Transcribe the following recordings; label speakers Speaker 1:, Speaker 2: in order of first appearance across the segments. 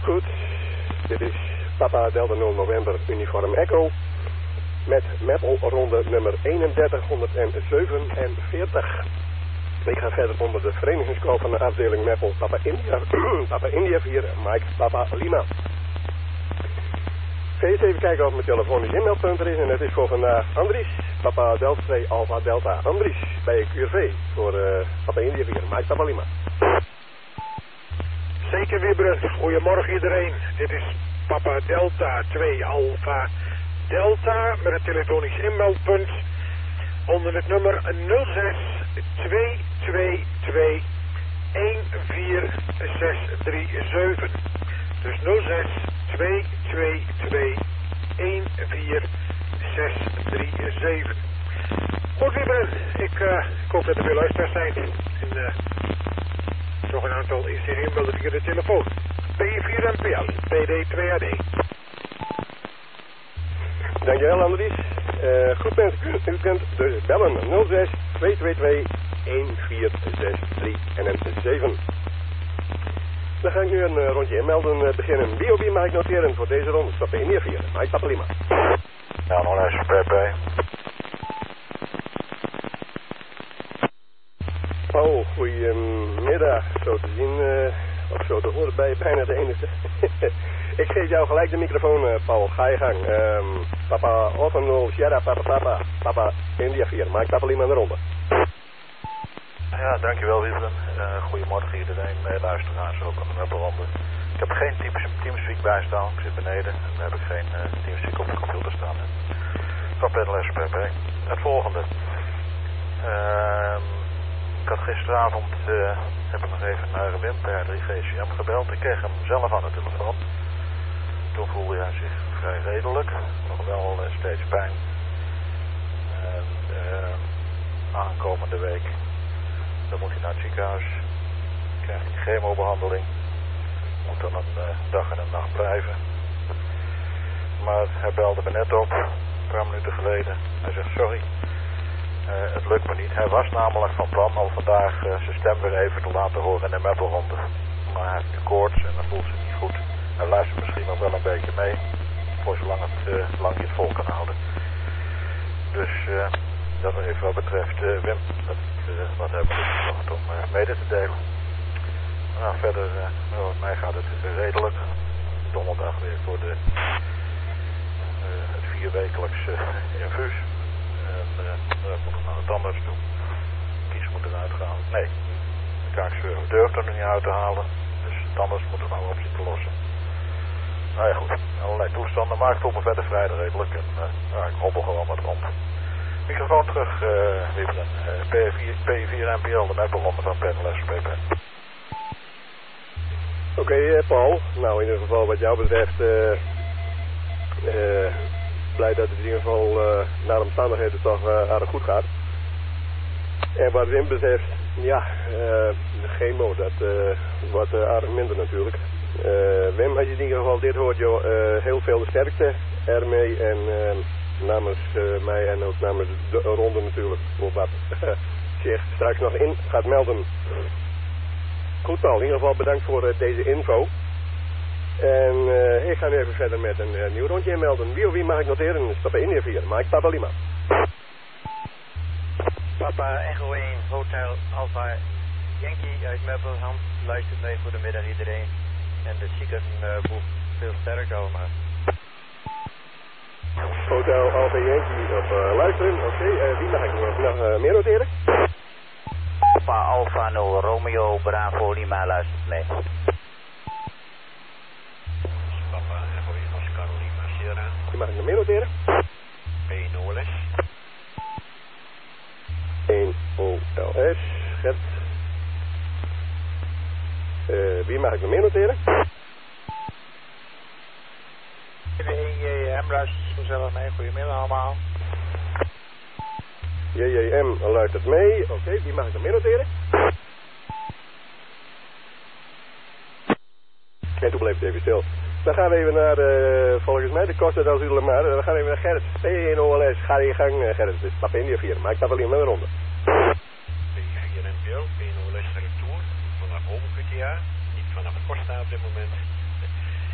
Speaker 1: goed. Dit is Papa Delta 0 November Uniform Echo. Met Meppel ronde nummer 3147. Ik ga verder onder de verenigingscode van de afdeling Meppel Papa India. Papa India 4, Mike Papa Lima. Ga eens even kijken of mijn telefonisch inmeldpunt er is. En het is voor vandaag Andries, Papa Delta 2 Alpha Delta. Andries bij QRV voor Papa India 4, Mike Papa Lima.
Speaker 2: Zeker Wieberen, goedemorgen iedereen. Dit is Papa Delta 2 Alpha Delta met het telefonisch inmeldpunt onder het nummer 06 222 14637. Dus 06 222 14637. Goed Wieberen, ik hoop dat er veel luisteraars zijn in nog een aantal instellingen melden via de telefoon. P4MPL, PD2AD.
Speaker 1: Dankjewel Andries. Goed mensen, u kunt dus bellen 06 222 1463 en een 7. Dan ga ik nu een rondje inmelden beginnen. Wie mag ik noteren voor deze ronde? Stap in hier 4. Mike Papa Lima.
Speaker 3: Ja, nog eens PP.
Speaker 1: Oh, goedemiddag. Zo te zien, of zo te horen bij bijna de enige. Ik geef jou gelijk de microfoon, Paul. Ga je gang. Papa Otto 0, Sierra, Papa India 4. Mike Papa Lima aan de ronde.
Speaker 3: Ja, dankjewel Wieberen. Goedemorgen iedereen, luisteraars ook aan de Meppelronde. Ik heb geen Teamspeak bijstaan, ik zit beneden. En dan heb ik geen Teamspeak op de computer staan. Van Pedal SPP. Het volgende. Ik had gisteravond heb ik nog even naar Wim per 3GCM gebeld. Ik kreeg hem zelf aan de telefoon. Toen voelde hij zich vrij redelijk. Nog wel steeds pijn. En aankomende week dan moet hij naar het ziekenhuis. Krijgt hij chemobehandeling. Moet dan een dag en een nacht blijven. Maar hij belde me net op. Een paar minuten geleden. Hij zegt sorry. Het lukt me niet. Hij was namelijk van plan al vandaag zijn stem weer even te laten horen in de meppelronde. Maar hij heeft nu koorts en dat voelt zich niet goed. Hij luistert misschien nog wel een beetje mee. Voor zolang hij het vol kan houden. Dus dat nog even wat betreft Wim. Wat hebben we gezocht om mede te delen. Nou, verder, met mij gaat het redelijk. Donderdag weer voor het 4-wekelijkse infuus. En dan moet ik naar de tandarts toe. Kies moet eruit gehaald. Nee, de kaakscheur durft er nu niet uit te halen. Dus de tandarts moet er nou op zien te lossen. Nou ja goed, allerlei toestanden. Maar ik voel me verder vrij redelijk. En ik hobbel gewoon wat rond. Microfoon terug, Wieberen. P4MPL, de meppelronde van Pedal SPP.
Speaker 1: Oké, Paul. Nou, in ieder geval wat jou betreft, blij dat het in ieder geval naar de omstandigheden toch aardig goed gaat. En wat Wim betreft, ja, de chemo, dat wordt aardig minder natuurlijk. Wim, als je in ieder geval dit hoort, joh, heel veel sterkte ermee en namens mij en ook namens de ronde natuurlijk, voor wat zich straks nog in gaat melden. Goed Paul, in ieder geval bedankt voor deze info. En ik ga nu even verder met een nieuw rondje inmelden. Wie mag ik noteren? Stap in India 4, Mike Papa Lima.
Speaker 4: Papa Echo 1, Hotel Alpha Yankee uit Meppelham. Luistert mee voor de middag iedereen. En de ziekenboeg veel sterker allemaal.
Speaker 1: Hotel Alpha Yankee op luisteren. Oké, wie mag ik nog meer noteren?
Speaker 5: Papa Alpha 0 Romeo Bravo Lima luistert mee.
Speaker 2: Papa Echo 1 Oscar Lima Sierra.
Speaker 1: Wie mag ik nog meer noteren?
Speaker 2: P0LS.
Speaker 1: 1OLS. Gert. Wie mag ik nog meer noteren?
Speaker 4: De JM luistert vanzelf mee. Goedemiddag allemaal.
Speaker 1: JJM luistert mee. Oké, wie mag ik nog meer noteren? En toen bleef het even stil. Dan gaan we even naar, volgens mij, de Costa del Zulamar. Dan gaan we even naar Gerrit. P1OLS. Ga in je gang, Gerrit. Dus Papa India 4. Maar ik stap alleen met een ronde.
Speaker 2: P4NPL, P1OLS retour. Vanaf Home QTA. Niet vanaf Costa op dit moment.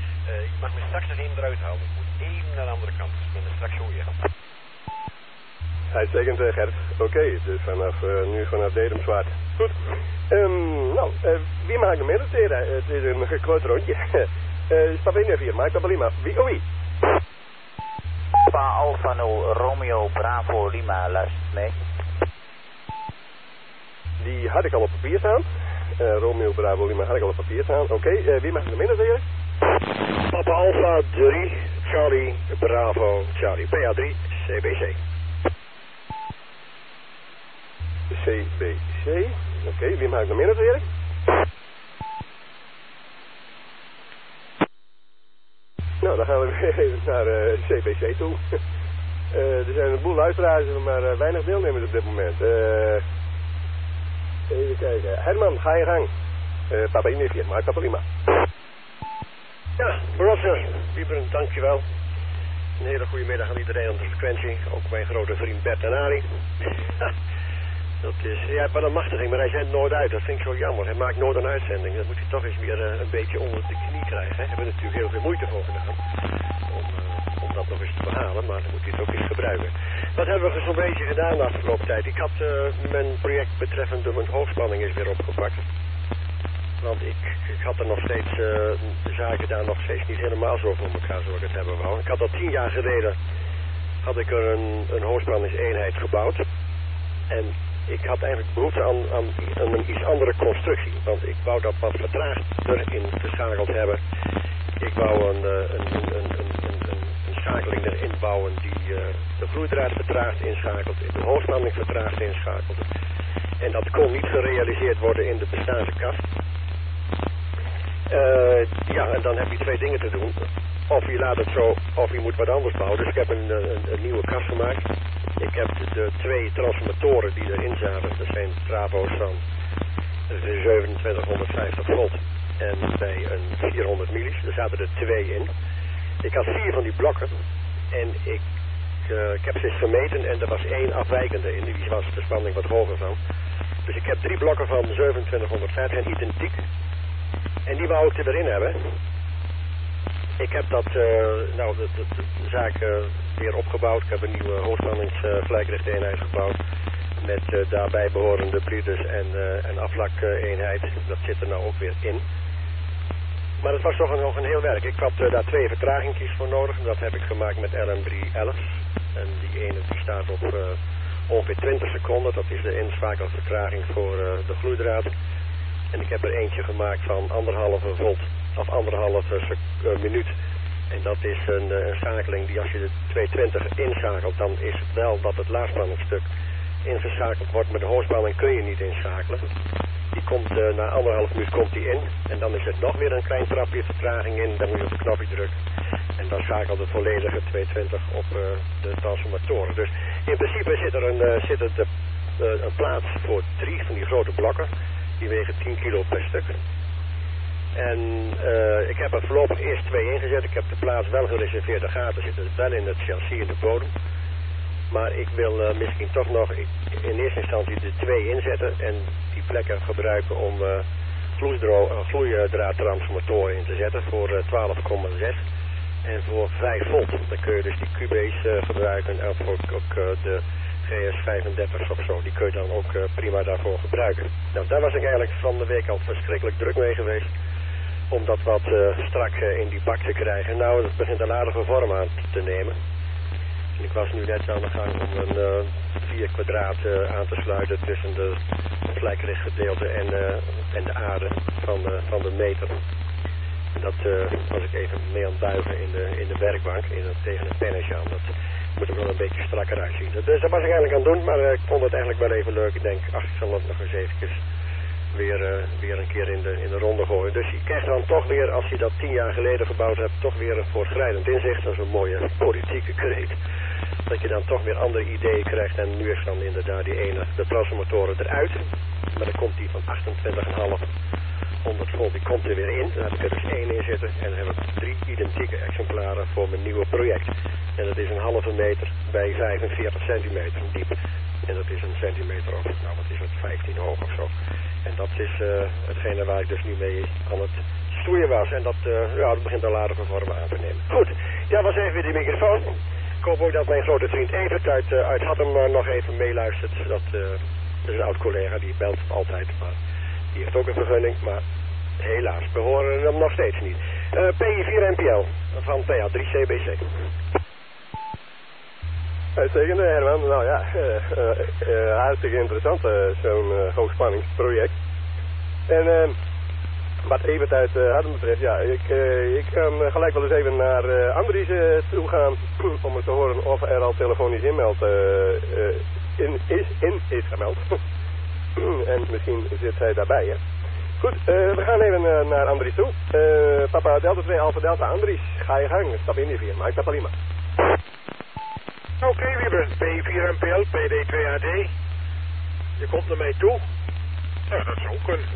Speaker 2: Mag me straks nog één eruit halen. Ik moet even naar de andere kant. Ik ben er straks zo weer.
Speaker 1: Uitstekend, Gert. Oké, dus nu vanaf Dedemswaard. Goed. Wie mag ik hem mediteren? Het is een gekloot rondje. Stap 1 en 4, maak dat prima. Wie of wie?
Speaker 5: Alfa Alfa 0 Romeo Bravo Lima, luistert mee.
Speaker 1: Die had ik al op papier staan. Romeo Bravo Lima had ik al op papier staan. Oké, wie mag ik hem mediteren?
Speaker 2: Papa Alpha 3, Charlie Bravo Charlie. PA3, CBC.
Speaker 1: CBC. Oké, wie mag ik hem mediteren? Nou, dan gaan we weer naar CBC toe. Er zijn een boel luisteraars, maar weinig deelnemers op dit moment. Even kijken. Herman, ga je gang. Papa Inefje, maak dat prima.
Speaker 2: Ja, Roger, Wieberen, dankjewel. Een hele goede middag aan iedereen op de frequentie. Ook mijn grote vriend Bert en Arie. Dat is, ja, maar een machtiging, maar hij zendt nooit uit. Dat vind ik zo jammer. Hij maakt nooit een uitzending. Dat moet hij toch eens weer een beetje onder de knie krijgen. Daar hebben we natuurlijk heel veel moeite voor gedaan. Om dat nog eens te behalen, maar dan moet hij het ook eens gebruiken. Wat hebben we zo'n beetje gedaan de afgelopen tijd? Ik had mijn project betreffende mijn hoogspanning is weer opgepakt. Want ik had er nog steeds, de zaken daar nog steeds niet helemaal zo voor elkaar zoals ik het hebben wou. Ik had al 10 jaar geleden, had ik er een hoogspanningseenheid gebouwd. En ik had eigenlijk behoefte aan een iets andere constructie. Want ik wou dat wat vertraagder in geschakeld hebben. Ik wou een schakeling erin bouwen die de vloeidraad vertraagd inschakelt, de hoogspanning vertraagd inschakelt. En dat kon niet gerealiseerd worden in de bestaande kast. Ja, en dan heb je 2 dingen te doen. Of je laat het zo, of je moet wat anders bouwen. Dus ik heb een nieuwe kast gemaakt. Ik heb de 2 transformatoren die erin zaten. Dat zijn Bravo's van 2750 volt. En bij een 400 millis. Er zaten er 2 in. Ik had 4 van die blokken. En ik heb ze eens gemeten en er was 1 afwijkende in. Die was de spanning wat hoger van. Dus ik heb 3 blokken van 2750 en identiek. En die wou ik er weer in hebben. Ik heb dat, de zaak weer opgebouwd. Ik heb een nieuwe hoogspanningsgelijkrichteenheid gebouwd. Met daarbij behorende brides en aflakeenheid. Dat zit er nou ook weer in. Maar het was toch nog een heel werk. Ik had daar 2 vertragingjes voor nodig. Dat heb ik gemaakt met LM311. En die ene die staat op ongeveer 20 seconden. Dat is de inschakelvertraging voor de gloeidraad. En ik heb er eentje gemaakt van 1,5 volt of 1,5 minuut. En dat is een schakeling die als je de 220 inschakelt, dan is het wel dat het laagspanningsstuk ingeschakeld wordt. Maar de hoogspanning kun je niet inschakelen. Die komt na 1,5 minuut komt die in. En dan is er nog weer een klein trapje vertraging in. Dan moet je op het knopje drukken. En dan schakelt het volledige 220 op de transformatoren. Dus in principe zit er een plaats voor 3 van die grote blokken. Die wegen 10 kilo per stuk. En ik heb er voorlopig eerst 2 ingezet. Ik heb de plaats wel gereserveerd. De gaten zitten wel in het chassis in de bodem. Maar ik wil misschien toch nog in eerste instantie de 2 inzetten. En die plekken gebruiken om vloeidraadtransformatoren in te zetten voor 12,6. En voor 5 volt. Dan kun je dus die QB's gebruiken. En ook de GS35 of zo. Die kun je dan ook prima daarvoor gebruiken. Nou, daar was ik eigenlijk van de week al verschrikkelijk druk mee geweest. Om dat wat strak in die bak te krijgen. Nou, het begint een aardige vorm aan te nemen. En ik was nu net aan de gang om een 4 kwadraat aan te sluiten tussen de vlijkrichtgedeelte en de aarde van de meter. En dat was ik even mee aan het buigen in de werkbank tegen een pennetje aan. Dat moet er wel een beetje strakker uitzien. Dus dat was ik eigenlijk aan het doen, maar ik vond het eigenlijk wel even leuk. Ik denk, ik zal het nog eens eventjes weer een keer in de ronde gooien. Dus je krijgt dan toch weer, als je dat 10 jaar geleden gebouwd hebt, toch weer een voortschrijdend inzicht. Dat is een mooie politieke kreet. Dat je dan toch weer andere ideeën krijgt. En nu is dan inderdaad de transformatoren eruit. Maar dan komt die van 28,5 100 volt, die komt er weer in. Dan heb ik er dus 1 in zitten. En dan heb ik 3 identieke exemplaren voor mijn nieuwe project. En dat is een halve meter bij 45 centimeter diep. En dat is een centimeter of, nou wat is het, 15 hoog of zo. En dat is hetgene waar ik dus nu mee aan het stoeien was. En dat, dat begint al later van vormen aan te nemen. Goed, ja, was even weer die microfoon. Ik hoop ook dat mijn grote vriend Evert uit Hattem nog even meeluistert. Dat is een oud collega, die belt altijd. Maar die heeft ook een vergunning, maar helaas, we horen hem nog steeds niet. PI4NPL van PA3CBC.
Speaker 1: Uitstekend, Herman. Nou ja, hartstikke interessant, zo'n hoogspanningsproject. En wat Evert uit Harden betreft, ja, ik kan gelijk wel eens even naar Andries toe gaan om eens te horen of er al telefonisch inmeld is gemeld. En misschien zit hij daarbij, hè. Goed, we gaan even naar Andries toe. Papa Delta 2 Alpha Delta, Andries, ga je gang, stap in die 4, maak dat prima.
Speaker 6: Oké, Wieber, P4NPL, PD2AD. Je komt naar mij toe. Ja, dat zou kunnen.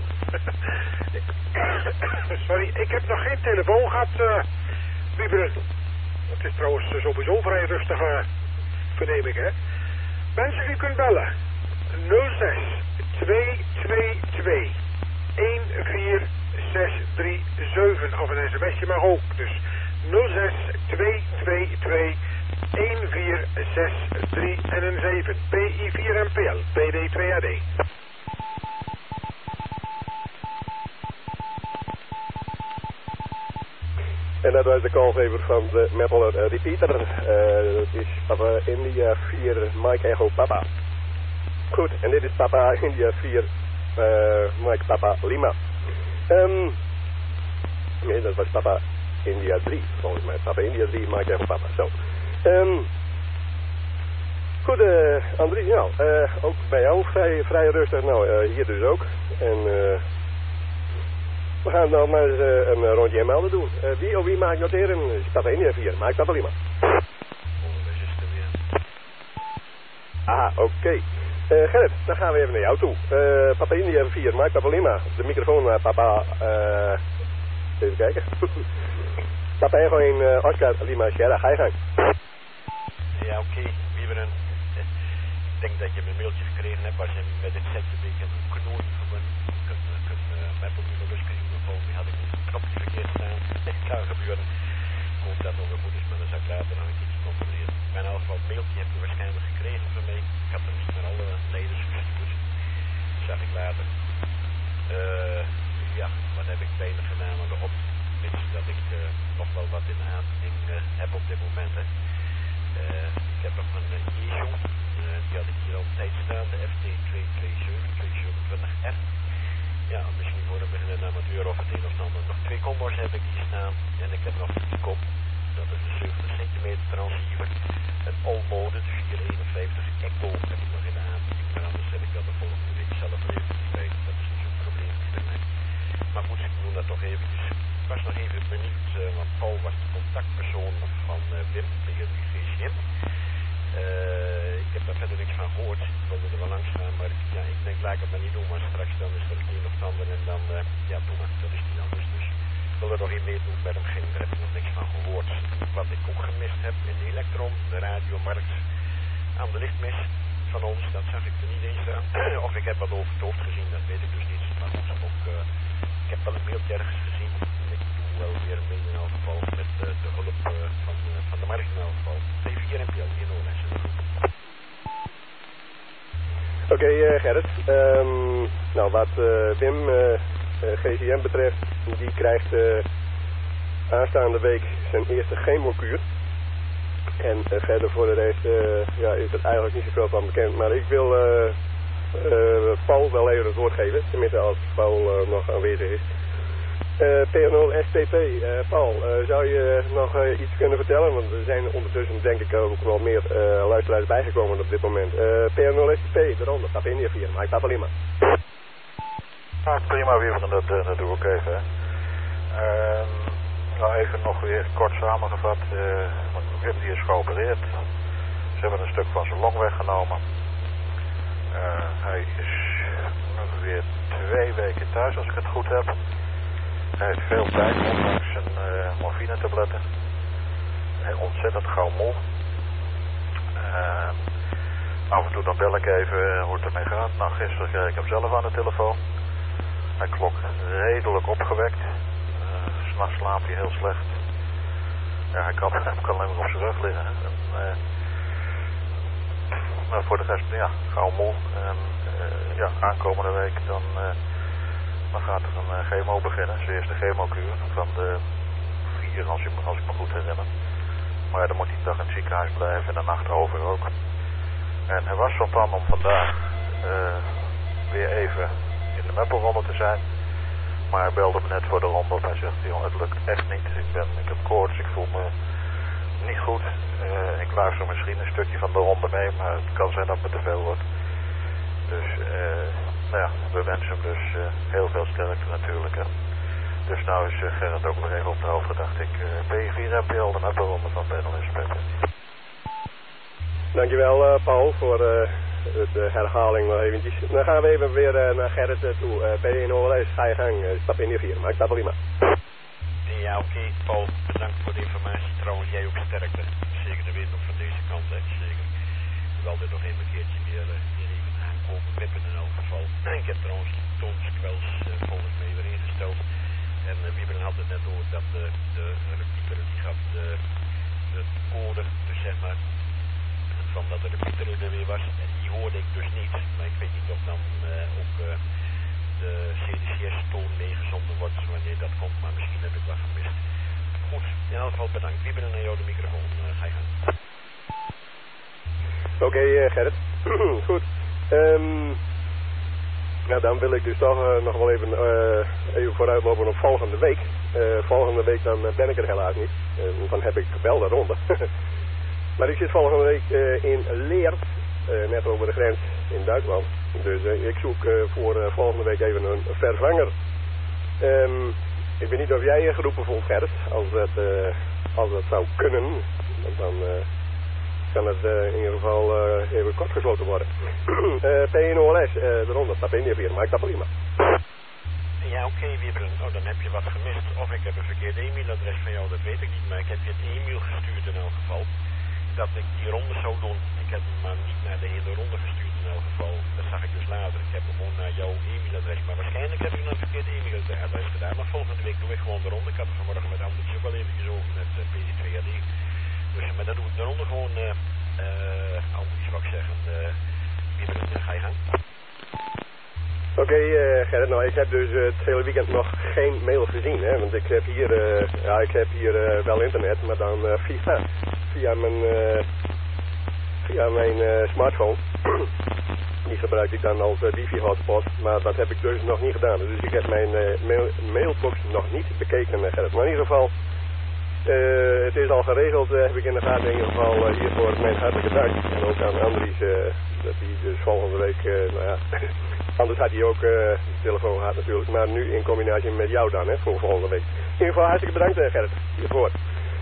Speaker 6: Sorry, ik heb nog geen telefoon gehad, Wieber. Het is trouwens sowieso vrij rustig, verneem ik, hè. Mensen, u kunt bellen. 06 222 14637 of een sms'je mag ook. Dus 06 222 14637 en een 7. PI4NPL, PD2AD.
Speaker 1: En dat was de callgever van de Maple Repeater. Dat is Papa India 4 Mike Echo Papa. Goed, en dit is Papa India 4 Mike Papa Lima. Nee, dat was Papa India 3, volgens mij. Papa India 3 Mike Echo Papa. Zo. Goed, Andries, nou, ook bij jou vrij rustig. Nou, hier dus ook. En we gaan dan maar eens een rondje inmelden doen. Wie maakt noteren? Papa India 4, maak dat prima. Ah, oké. Gerrit, dan gaan we even naar jou toe. Papa India 4, maak dat prima. De microfoon, papa, even kijken. Papa Echo 1, Oscar Lima Sierra, ga je gang.
Speaker 2: Ja, oké. Wieberen. Ik denk dat je mijn mailtje gekregen hebt als je met het zetje een beetje een knooi van met op je lustkring. Die had ik een knopje verkeerd staan. Dat kan gebeuren. Ik hoop dat nog goed is, maar dan zou ik later nog een keertje controleren. Mijn afval mailtje heb je waarschijnlijk gekregen van mij. Ik had hem naar alle leiders gestuurd. Dat zag ik later. Ja, wat heb ik beter gedaan aan de op? Mits dat ik nog wel wat in aanbieding heb op dit moment. Hè. Ik heb nog een e-show. Die had ik hier al op tijd staan. De FT227R. Ja, misschien voor een beginnende amateur of het een of ander. Nog 2 combos heb ik hier staan. En ik heb nog een kop. Dat is de 70 centimeter transceiver. Een all-mode, de 451 Echo heb ik nog in de aanbieding. Maar anders heb ik dat de volgende week zelf even kwijt. Dat is niet zo'n probleem bij mij. Maar goed, ik doe dat toch eventjes. Ik was nog even benieuwd, want Paul was de contactpersoon van Wim tegen de GCM. Ik heb daar verder niks van gehoord. Ik wilde er wel langs gaan, maar ja, ik denk, laat ik het maar niet doen. Maar straks dan is er het een of het ander en dan, ja, doe maar. Dat is niet anders. Dus ik wil er nog in meedoen met hem ging. Daar heb ik nog niks van gehoord. Wat ik ook gemist heb in de elektron, de radiomarkt aan de lichtmis van ons, dat zag ik er niet eens aan. Of ik heb wat over het hoofd gezien, dat weet ik dus niet. Maar goed, ook, ik heb wel een mailtje ergens gezien. Ik doe wel weer mee in elk geval met de hulp van de markt in elk geval. P4NPL in Oorlog.
Speaker 1: Oké, Gerrit. Nou, wat Wim GCM betreft, die krijgt aanstaande week zijn eerste chemokuur. En verder voor de rest ja, is er eigenlijk niet zoveel van bekend. Maar ik wil Paul wel even het woord geven, tenminste als Paul nog aanwezig is. P0 STP, Paul, zou je nog iets kunnen vertellen? Want er zijn ondertussen denk ik ook wel meer luisteraars bijgekomen op dit moment. P0 STP, eronder, stap India 4, maak dat alleen maar.
Speaker 3: Nou, prima weer, dat doe ik even. Nou, even nog weer kort samengevat. Wim die is geopereerd. Ze hebben een stuk van zijn long weggenomen. Hij is weer 2 weken thuis als ik het goed heb. Hij heeft veel pijn, ondanks zijn morfinetabletten. Hij is ontzettend gauw moe. Af en toe dan bel ik even hoe het ermee gaat. Nou, gisteren kreeg ik hem zelf aan de telefoon. Hij klonk redelijk opgewekt. nacht slaapt hij heel slecht. Ja, hij kan alleen maar op zijn rug liggen. En, maar voor de rest, ja, gauw moe. En ja, aankomende week dan gaat er een chemo beginnen. Zijn eerste chemokuur van de 4 als ik me goed herinner. Maar dan moet hij een dag in het ziekenhuis blijven en de nacht over ook. En hij was van plan om vandaag weer even in de Meppelronde te zijn. Maar hij belde me net voor de ronde op. Hij zegt, jongen, het lukt echt niet. Ik heb koorts, ik voel me niet goed. Ik luister misschien een stukje van de ronde mee, maar het kan zijn dat het me te veel wordt. Dus, nou ja, we wensen hem dus heel veel sterkte natuurlijk. Hè. Dus nou is Gerrit ook nog even op de hoogte, dacht ik. P4MPL, de Meppelronde van Benno en Spetter.
Speaker 1: Dankjewel Paul voor de herhaling nog eventjes. Dan gaan we even weer naar Gerrit toe. P1OLS, ga je gang. Stap in de 4, maar ik stap wel iemand.
Speaker 2: Ja, oké, Paul, bedankt voor de informatie. Trouwens, jij ook sterkte. Zeker de wind ook van deze kant, hè. Zeker. Ik wil dit nog even een keertje weer even aankomen wippen in elk geval. Ik heb trouwens toonskwels volgens mij weer ingesteld. En Wieberen had het net door dat de repeater die gaf de code, dus zeg maar, van dat de repeater er weer was. En die hoorde ik dus niet. Maar ik weet niet of dan ook de CDCS-toon meegezonden wordt wanneer dat komt. Maar misschien heb ik wat gemist. Goed, in elk geval bedankt. Wieberen naar jou de microfoon. Ga je gang.
Speaker 1: Oké, Gerrit. Goed. Nou, dan wil ik dus toch nog wel even vooruitlopen op volgende week. Volgende week dan ben ik er helaas niet. Dan heb ik wel de ronde. Maar ik zit volgende week in Leert, net over de grens in Duitsland. Dus ik zoek voor volgende week even een vervanger. Ik weet niet of jij je geroepen voelt, Gerrit. Als dat zou kunnen, dan kan het in ieder geval even kort gesloten worden. P1OLS, de ronde, stap in weer, maar ik stap prima.
Speaker 2: Ja, oké, Wieberen. Oh, dan heb je wat gemist. Of ik heb een verkeerd e-mailadres van jou, dat weet ik niet. Maar ik heb je een e-mail gestuurd in elk geval. Dat ik die ronde zou doen. Ik heb hem maar niet naar de hele ronde gestuurd in elk geval. Dat zag ik dus later. Ik heb hem gewoon naar jouw e-mailadres. Maar waarschijnlijk heb ik een verkeerd e-mailadres gedaan. Maar volgende week doe ik gewoon de ronde. Ik had het vanmorgen met Anders ook al eventjes over met PD2AD. Dus maar dan doe ik de ronde gewoon, Anders zou ik zeggen, Wieberen, ga je gang.
Speaker 1: Oké, Gerrit, nou ik heb dus het hele weekend nog geen mail gezien, hè, want ik heb hier wel internet, maar dan via mijn smartphone. Die gebruik ik dan als wifi-hotspot, maar dat heb ik dus nog niet gedaan. Dus ik heb mijn mailbox nog niet bekeken, Gerrit. Maar in ieder geval, het is al geregeld, heb ik in de gaten in ieder geval hiervoor mijn hartelijke dank. En ook aan Andries, dat hij dus volgende week, nou ja, anders had hij ook de telefoon gehad natuurlijk, maar nu in combinatie met jou dan, hè, voor volgende week. In ieder geval hartelijk bedankt, Gerrit, hiervoor.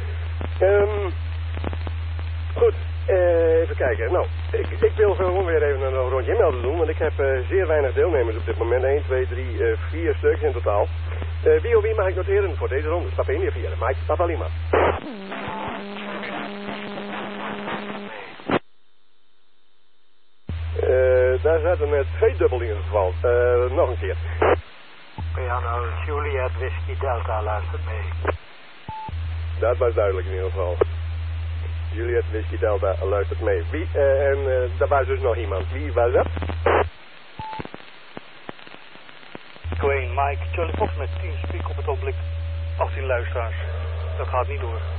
Speaker 1: Goed, even kijken. Nou, ik wil gewoon weer even een rondje inmelden doen, want ik heb zeer weinig deelnemers op dit moment. 1, 2, 3, 4 stuks in totaal. Wie mag ik noteren voor deze ronde? Stap 1 hier 4. Mike, stap al iemand. Daar zaten net 2 dubbel in ieder geval. Nog een keer.
Speaker 7: Ja, nou, Juliet Whisky Delta luistert mee.
Speaker 1: Dat was duidelijk in ieder geval. Juliet Whisky Delta luistert mee. Wie? Daar was dus nog iemand. Wie was dat?
Speaker 7: Queen, Mike, Charlie Fox met TeamSpeak op het ogenblik. 18 luisteraars. Dat gaat niet door.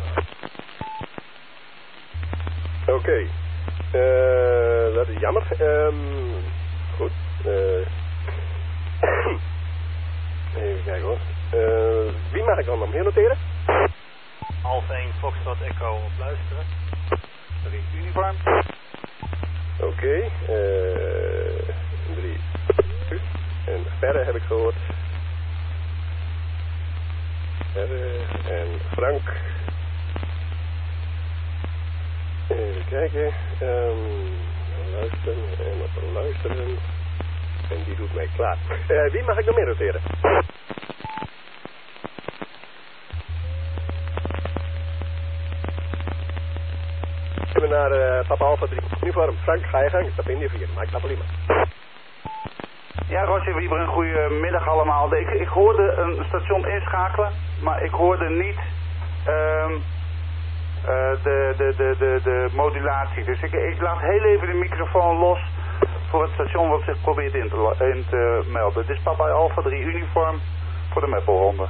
Speaker 1: Oké. Dat is jammer. Goed. Even kijken hoor. Wie mag ik dan nog meer noteren?
Speaker 7: Alpha 1 Foxtrot Echo op luisteren. Dat is uniform.
Speaker 1: Oké. 3. En verder heb ik gehoord. Verder en Frank. Even kijken. Luisteren en op luisteren. En die doet mij klaar. Wie mag ik nog meer noteren? We gaan naar Papa Alpha 3 uniform. Frank, ga je gang. Stap in die 4. Maar ik stap er iemand.
Speaker 8: Ja, Roger Wieberen, goedemiddag allemaal. Ik hoorde een station inschakelen. maar ik hoorde niet de modulatie. Dus ik laat heel even de microfoon los voor het station wat zich probeert in te melden. Dit is Papa Alpha 3 uniform voor de Meppelronde.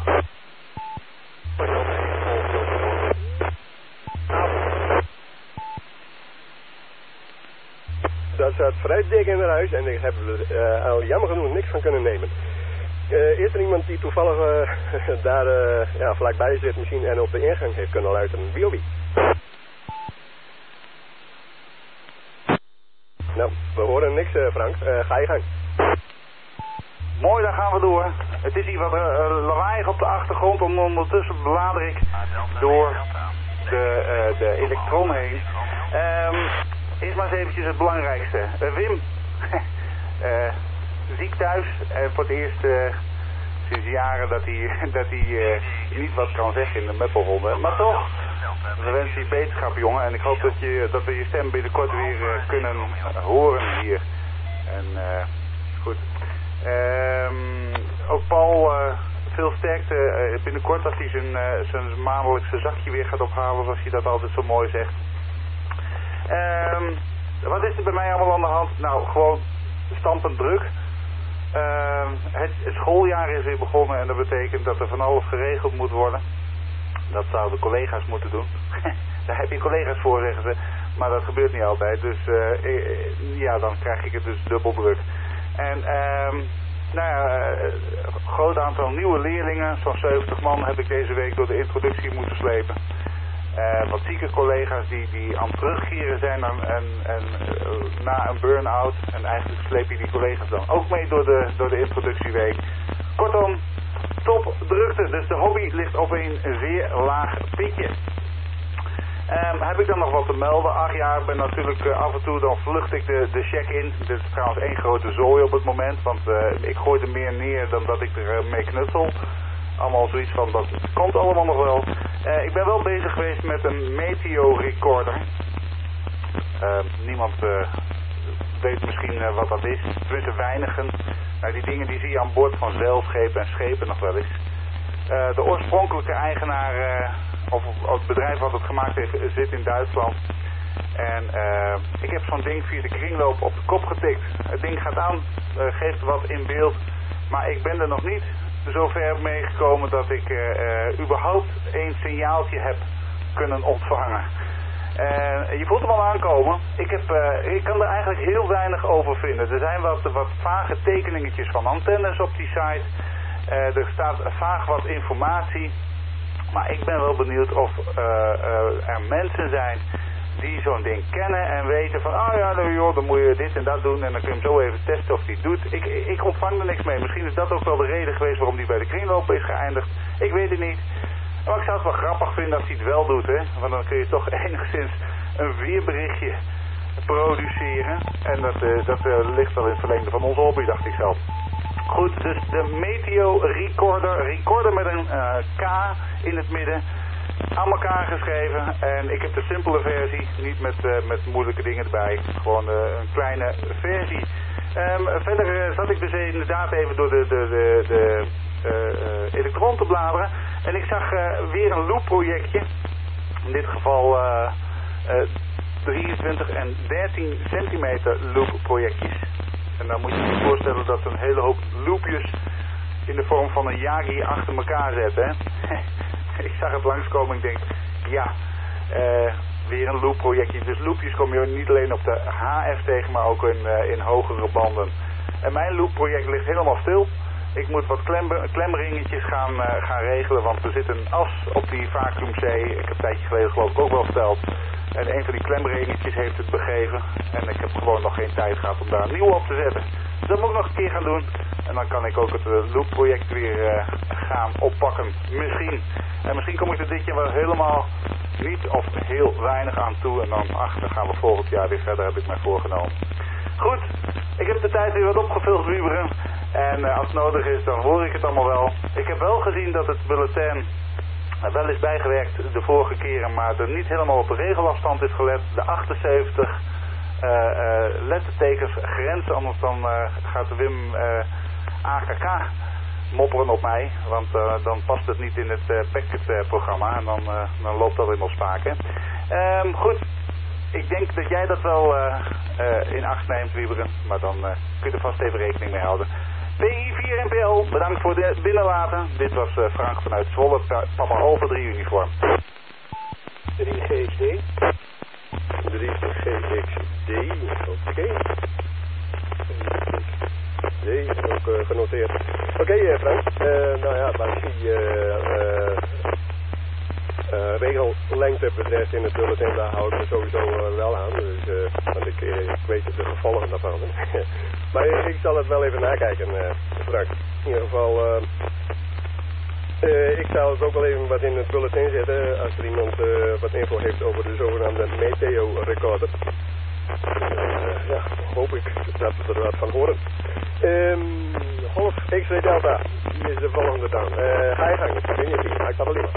Speaker 1: Dat zat vrij dik in het huis en daar hebben we al jammer genoeg niks van kunnen nemen. Is er iemand die toevallig daar vlakbij zit misschien en op de ingang heeft kunnen luisteren? Wie of wie? Nou, we horen niks Frank. Ga je gang.
Speaker 8: Mooi, dan gaan we door. Het is hier wat lawaaiig op de achtergrond, ondertussen blader ik door de elektron heen. Eerst maar eens eventjes het belangrijkste. Wim, ziek thuis. Voor het eerst sinds jaren dat hij niet wat kan zeggen in de Meppelronde. Maar toch, we wensen je beterschap, jongen. En ik hoop dat we je stem binnenkort weer kunnen horen hier. En goed. Ook Paul, veel sterkte binnenkort als hij zijn maandelijkse zakje weer gaat ophalen, zoals hij dat altijd zo mooi zegt. Wat is er bij mij allemaal aan de hand? Nou, gewoon stampend druk. Het schooljaar is weer begonnen en dat betekent dat er van alles geregeld moet worden. Dat zouden collega's moeten doen. Daar heb je collega's voor, zeggen ze. Maar dat gebeurt niet altijd. Dus ja, dan krijg ik het dus dubbel druk. En een groot aantal nieuwe leerlingen, zo'n 70 man, heb ik deze week door de introductie moeten slepen. Wat zieke collega's die aan het terugkeren zijn na een burn-out. En eigenlijk sleep je die collega's dan ook mee door de introductieweek. Kortom, top drukte. Dus de hobby ligt op een zeer laag pitje. Heb ik dan nog wat te melden? Ach ja, ik ben natuurlijk af en toe, dan vlucht ik de check-in. Dit is trouwens één grote zooi op het moment, want ik gooi er meer neer dan dat ik er mee knutsel. Allemaal zoiets van, dat komt allemaal nog wel. Ik ben wel bezig geweest met een Meteo recorder. Niemand weet misschien wat dat is. Tenminste weinigen. Nou, die dingen die zie je aan boord van zeilschepen en schepen nog wel eens. De oorspronkelijke eigenaar, of het bedrijf wat het gemaakt heeft, zit in Duitsland. En ik heb zo'n ding via de kringloop op de kop getikt. Het ding gaat aan, geeft wat in beeld. Maar ik ben er nog niet zover meegekomen dat ik überhaupt een signaaltje heb kunnen ontvangen. Je voelt hem al aankomen. Ik kan er eigenlijk heel weinig over vinden. Er zijn wat vage tekeningetjes van antennes op die site. Er staat vaag wat informatie. Maar ik ben wel benieuwd of er mensen zijn die zo'n ding kennen en weten van, dan moet je dit en dat doen en dan kun je hem zo even testen of hij het doet. Ik ontvang er niks mee. Misschien is dat ook wel de reden geweest waarom hij bij de kringloop is geëindigd. Ik weet het niet. Maar ik zou het wel grappig vinden als hij het wel doet, hè. Want dan kun je toch enigszins een weerberichtje produceren. En dat ligt wel in het verlengde van onze hobby, dacht ik zelf. Goed, dus de Meteo recorder met een K in het midden. Aan elkaar geschreven en ik heb de simpele versie, niet met moeilijke dingen erbij, gewoon een kleine versie. Verder zat ik dus inderdaad even door de elektron te bladeren en ik zag weer een loopprojectje, in dit geval 23 en 13 centimeter loopprojectjes. En dan moet je je voorstellen dat ze een hele hoop loopjes in de vorm van een Yagi achter elkaar zetten, hè. Ik zag het langskomen en ik denk, weer een loopprojectje. Dus loopjes kom je niet alleen op de HF tegen, maar ook in hogere banden. En mijn loopproject ligt helemaal stil. Ik moet wat klemringetjes gaan regelen, want er zit een as op die vacuümzee. Ik heb een tijdje geleden geloof ik ook wel verteld. En een van die klemringetjes heeft het begeven. En ik heb gewoon nog geen tijd gehad om daar een nieuwe op te zetten. Dus dat moet ik nog een keer gaan doen. En dan kan ik ook het loopproject weer gaan oppakken. Misschien. En misschien kom ik er dit jaar wel helemaal niet of heel weinig aan toe. En dan gaan we volgend jaar weer verder, heb ik mij voorgenomen. Goed, ik heb de tijd weer wat opgevuld, Wieberen. En als het nodig is, dan hoor ik het allemaal wel. Ik heb wel gezien dat het bulletin wel is bijgewerkt de vorige keren, maar er niet helemaal op de regelafstand is gelet. De 78 lettertekens grenzen, anders dan gaat Wim AKK mopperen op mij, want dan past het niet in het packet-programma en dan loopt dat in ons vaak. Hè. Goed, ik denk dat jij dat wel in acht neemt, Wieberen, maar dan kun je er vast even rekening mee houden. PI4NPL, bedankt voor het binnenlaten. Dit was Frank vanuit Zwolle, Papa Alpha 3 uniform.
Speaker 1: 3GXD. 3GXD, oké. D, ook genoteerd. Oké, Frank. Nou ja, wat die regellengte betreft in het bulletin, daar hou ik me sowieso wel aan. Dus, want ik weet de gevolgen daarvan. Maar ik zal het wel even nakijken, Frank. In ieder geval, ik zal het ook wel even wat in het bulletin zetten, als er iemand wat info heeft over de zogenaamde meteo-recorder. Ja, hoop ik dat we er wat van horen. Golf X-ray Delta, die is de volgende dan. Ga je gang, ik ben je hier, ik zal wel liever.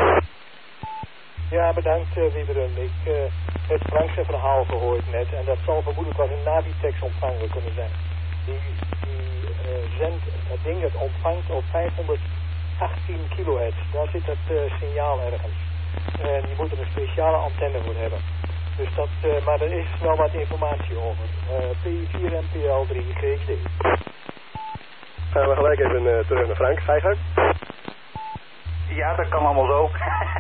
Speaker 9: Ja, bedankt Wieberen. Ik heb Frank zijn verhaal gehoord net en dat zal vermoedelijk wel een Navitex ontvanger kunnen zijn. Die zendt dat ding, dat ontvangt op 518 kilohertz. Daar zit het signaal ergens. En je moet er een speciale antenne voor hebben. Dus dat, maar er is wel wat informatie over. PI4NPL 3GXD.
Speaker 1: Gaan we gelijk even terug naar Frank. Ga je gang?
Speaker 8: Ja, dat kan allemaal zo.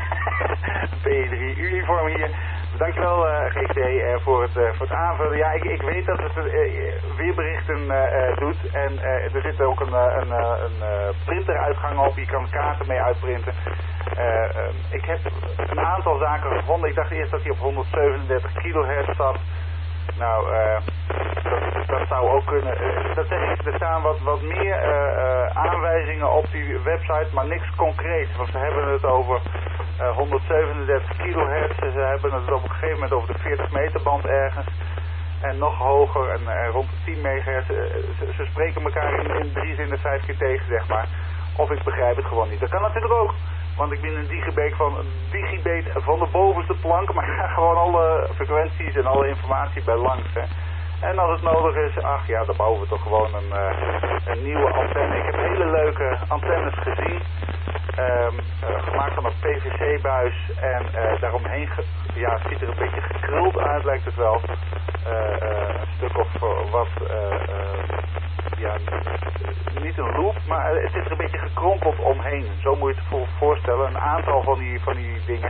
Speaker 8: P3 uniform hier. Dankjewel GXD voor het aanvullen. Ja, ik weet dat het weerberichten doet. En er zit ook een printeruitgang op. Je kan kaarten mee uitprinten. Ik heb een aantal zaken gevonden. Ik dacht eerst dat hij op 137 kilohertz zat. Nou, dat zou ook kunnen. Dat zeg ik, er staan wat meer aanwijzingen op die website, maar niks concreets. Want ze hebben het over 137 kilohertz. Ze hebben het op een gegeven moment over de 40 meter band ergens. En nog hoger en rond de 10 megahertz. Ze spreken elkaar in drie zinnen 5 keer tegen, zeg maar. Of ik begrijp het gewoon niet. Dat kan natuurlijk ook. Want ik ben een digibet van de bovenste plank, maar ik ga gewoon alle frequenties en alle informatie bij langs. Hè. En als het nodig is, ach ja, dan bouwen we toch gewoon een nieuwe antenne. Ik heb hele leuke antennes gezien, gemaakt van een PVC-buis en daaromheen, ja, het ziet er een beetje gekruld uit, lijkt het wel. Een stuk of wat, ja, niet een loop, maar het zit er een beetje gekrompeld omheen. Zo moet je het voorstellen. Een aantal van die dingen.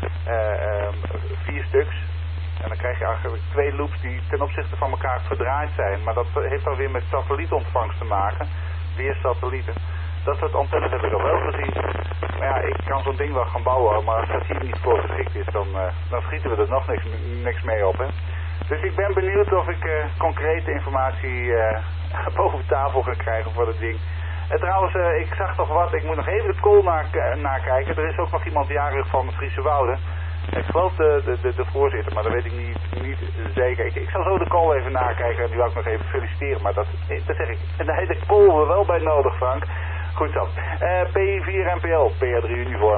Speaker 8: 4 stuks. En dan krijg je eigenlijk 2 loops die ten opzichte van elkaar verdraaid zijn. Maar dat heeft dan weer met satellietontvangst te maken. Weer satellieten. Dat soort antennes heb ik al wel gezien. Maar ja, ik kan zo'n ding wel gaan bouwen. Maar als dat hier niet voor geschikt is, dan schieten we er nog niks mee op. Hè. Dus ik ben benieuwd of ik concrete informatie boven tafel ga krijgen voor dat ding. Trouwens, ik zag toch wat, ik moet nog even de call nakijken. Er is ook nog iemand jarig van de Friese Wouden. Ik geloof de voorzitter, maar dat weet ik niet zeker. Ik zal zo de call even nakijken en die wil ik nog even feliciteren. Maar dat zeg ik. En daar heeft de call er wel bij nodig, Frank. Goed zo. P4NPL, PR3 uniform.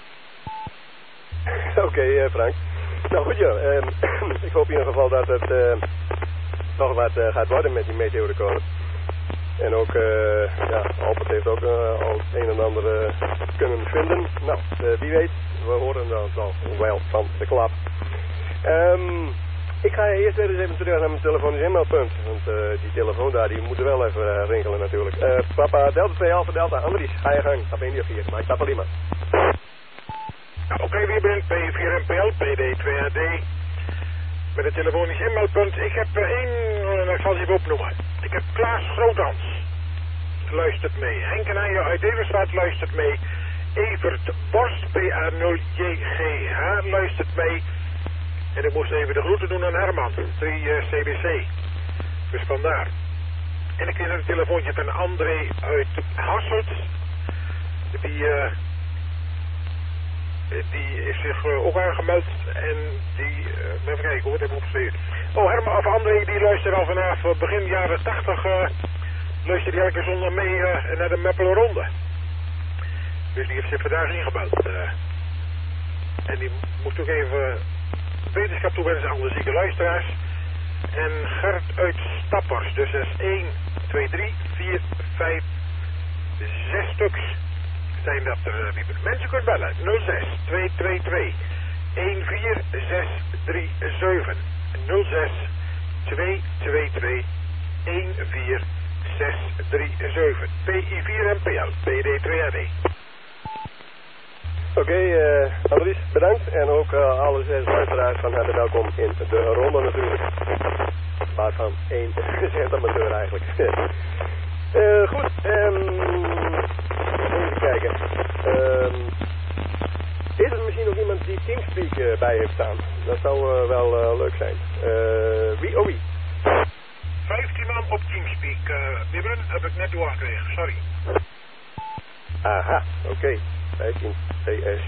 Speaker 1: Oké, Frank. Nou goed, ja. Ik hoop in ieder geval dat het nog wat gaat worden met die meteorecorder. En ook, ja, Albert heeft ook al het een en ander kunnen vinden. Nou, wie weet, we horen dan wel van de klap. Ik ga eerst weer eens even terug naar mijn telefonisch inmeldpunt. Want die telefoon daar, die moet er wel even rinkelen natuurlijk. Papa, Delta 2, Alpha Delta, Andries, ga je gang. Stap India 4, maar ik stap al iemand.
Speaker 6: Oké, wie bent P4NPL, PD2AD. Met het telefonisch inmeldpunt. Ik heb ik zal ze even opnoemen. Ik heb Klaas Grootans. Luistert mee. Henk en Anja uit Everswaard luistert mee. Evert Borst, PA0JGH luistert mee. En ik moest even de groeten doen aan Herman, 3 CBC. Dus vandaar. En ik kreeg een telefoontje van André uit Hasselt. Die is zich ook aangemeld en die, even kijken hoe het heb opgeschreven. Oh, Herman of André, die luistert al vanaf begin jaren 80, luistert hij elke zondag mee naar de Meppelenronde. Dus die heeft zich vandaag ingebeld. En die moest ook even wetenschap toewensen aan de zieke luisteraars. En Gert uit Stappers, dus dat is 1, 2, 3, 4, 5, 6 stuks zijn dat er wiepen. Mensen kunnen bellen. 06 222 14637. 06 222 14637. PI4 MPL, PD2AD.
Speaker 1: Oké, Annelies, bedankt. En ook alle 6 luisteraars van harte welkom in de ronde natuurlijk. Waarvan 1 amateur eigenlijk. Goed, even kijken. Is er misschien nog iemand die Teamspeak bij heeft staan? Dat zou wel leuk zijn. Wie? Oh wie?
Speaker 6: 15 man op Teamspeak. Wibben heb ik net doorgekregen, sorry.
Speaker 1: Aha, oké. 15 PS.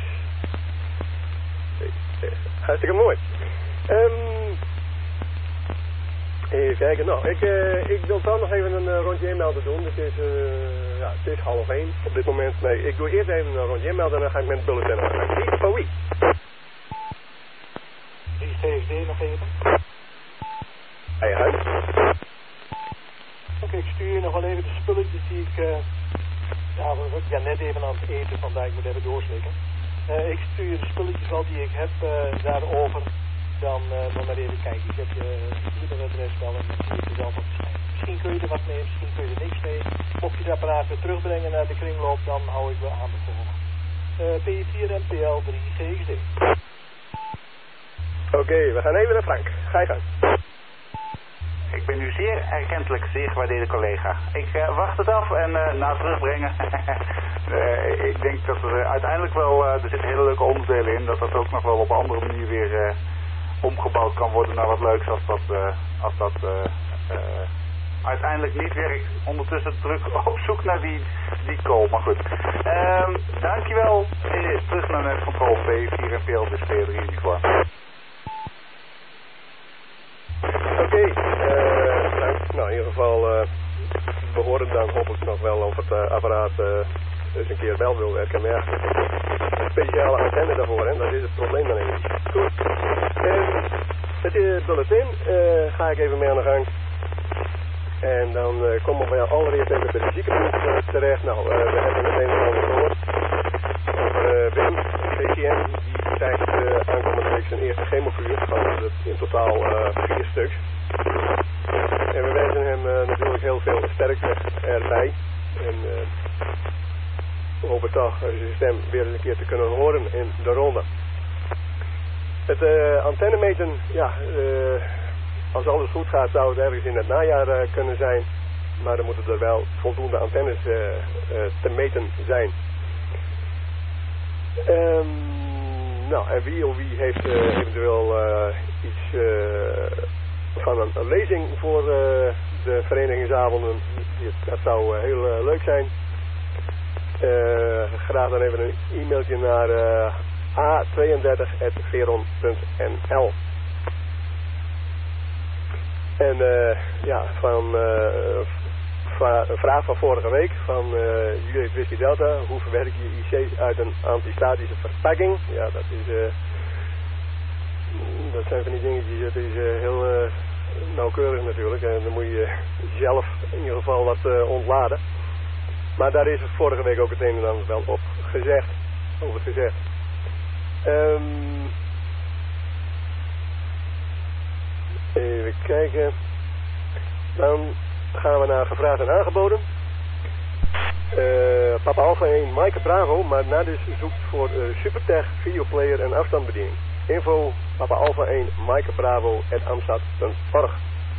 Speaker 1: Hartstikke mooi. Even kijken. Nou, ik wil dan nog even een rondje inmelden doen. Het is 1:30 op dit moment. Nee, ik doe eerst even een rondje inmelden en dan ga ik met het bulletin aan. Wie? Oh wie?
Speaker 9: Die CSD nog even.
Speaker 1: Hey, huis.
Speaker 9: Oké, ik stuur je nog wel even de spulletjes die ik... ik ben net even aan het eten, vandaar ik moet even doorslikken. Ik stuur je de spulletjes al die ik heb daarover. Dan maar even kijken. Ik heb je e-mailadres wel en dan zie je het zelf op verschijnen. Misschien kun je er wat mee, misschien kun je er niks mee. Mocht je het apparaat weer terugbrengen naar de kringloop, dan hou ik wel aan bevolen. P4 MPL 3 GXD.
Speaker 1: Oké, we gaan even naar Frank. Ga je gang.
Speaker 8: Ik ben u zeer erkentelijk, zeer gewaardeerde collega. Ik wacht het af en na het terugbrengen. Ik denk dat er uiteindelijk wel, er zitten hele leuke onderdelen in, dat ook nog wel op een andere manier weer omgebouwd kan worden naar wat leuks als dat uiteindelijk niet werkt. Ondertussen druk op zoek naar die call, maar goed. Dankjewel. Terug naar het control P4 en PL display 3 uniform.
Speaker 1: Oké, nou in ieder geval, we horen dan hopelijk nog wel of het apparaat eens een keer wel wil werken. Maar ja, een speciale antenne daarvoor, hè, dat is het probleem dan even. Goed, het bulletin ga ik even mee aan de gang. En dan komen we allereerst even bij de ziekenhuis terecht. Nou, we hebben het een en ander gehoord over Wim, VCN, die krijgt aankomende week zijn eerste chemokuur van in totaal 4 stuks. En we wensen hem natuurlijk heel veel sterkte erbij. En we hopen toch zijn stem weer eens een keer te kunnen horen in de ronde. Het antennemeten, ja, als alles goed gaat zou het ergens in het najaar kunnen zijn. Maar dan moeten er wel voldoende antennes te meten zijn. Nou, en wie heeft eventueel iets van een lezing voor de verenigingsavonden? Dat zou heel leuk zijn. Graag dan even een e-mailtje naar a32@veron.nl. En ja, van een vraag van vorige week van jullie Whisky Delta, hoe verwerk je IC's uit een antistatische verpakking? Ja, dat zijn van die dingetjes, dat is heel nauwkeurig natuurlijk en dan moet je zelf in ieder geval wat ontladen. Maar daar is vorige week ook het een en ander wel over gezegd. Even kijken. Dan gaan we naar gevraagd en aangeboden. Papa Alpha 1 Mike Bravo, maar Nadis zoekt voor Supertech, videoplayer en afstandsbediening. Info Papa Alpha 1 Mike Bravo @amstad.org.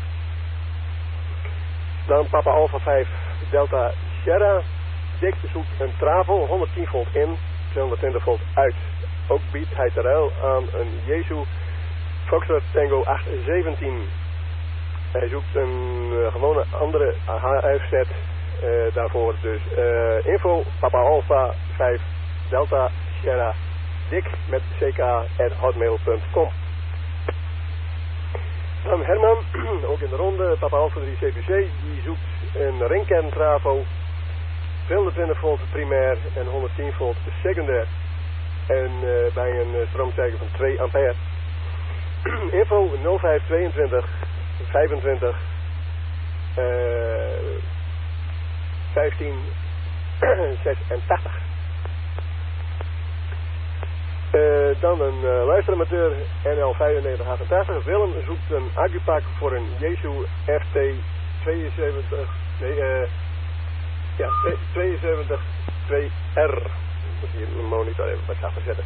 Speaker 1: Dan Papa Alpha 5 Delta Sierra. Dick zoekt een travo 110 volt in, 220 volt uit. Ook biedt hij terwijl aan een Jesu Foxtrot Tango 817. Hij zoekt een gewone andere HF-set daarvoor. Dus info Papa Alpha 5 Delta Sierra Dick met ck@hotmail.com. Dan Herman, ook in de ronde, Papa Alpha 3 CPC, die zoekt een ringkern travo, 220 volt primair en 110 volt secundair. En bij een stroomstijger van 2 ampère. Info 0522 25 15 86. Dan een luisteramateur NL9588. Willem zoekt een acupak voor een Jesu FT 72, 72 2R. Ik moet hier mijn monitor even wat zachter zetten.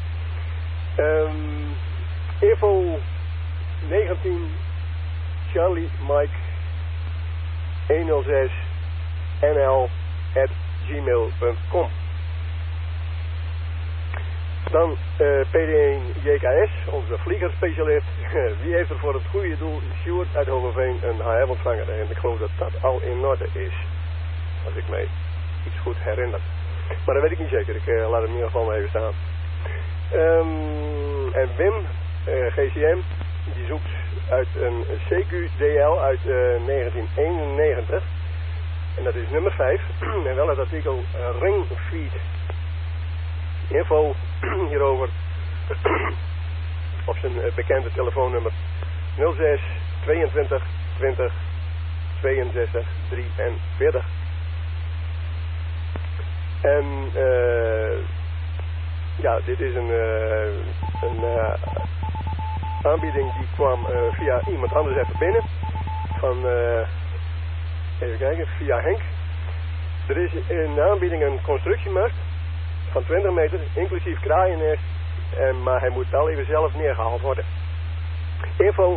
Speaker 1: Info 19 Charlie Mike 106 nl@gmail.com. Dan PD1 JKS, onze vliegerspecialist. Wie heeft er voor het goede doel Sjoerd uit Hogeveen een HF ontvanger? En ik geloof dat dat al in orde is. Als ik mij iets goed herinner. Maar dat weet ik niet zeker. Ik laat het in ieder geval maar even staan. En Wim, GCM, die zoekt uit een CQDL uit 1991. En dat is nummer 5. En wel het artikel Ringfeed. Info hierover op zijn bekende telefoonnummer 06 22 20 62 43. En ja, dit is een aanbieding die kwam via iemand anders even binnen. Van, even kijken, via Henk. Er is in de aanbieding een constructiemast van 20 meter, inclusief kraaiennest, maar hij moet wel even zelf neergehaald worden. Info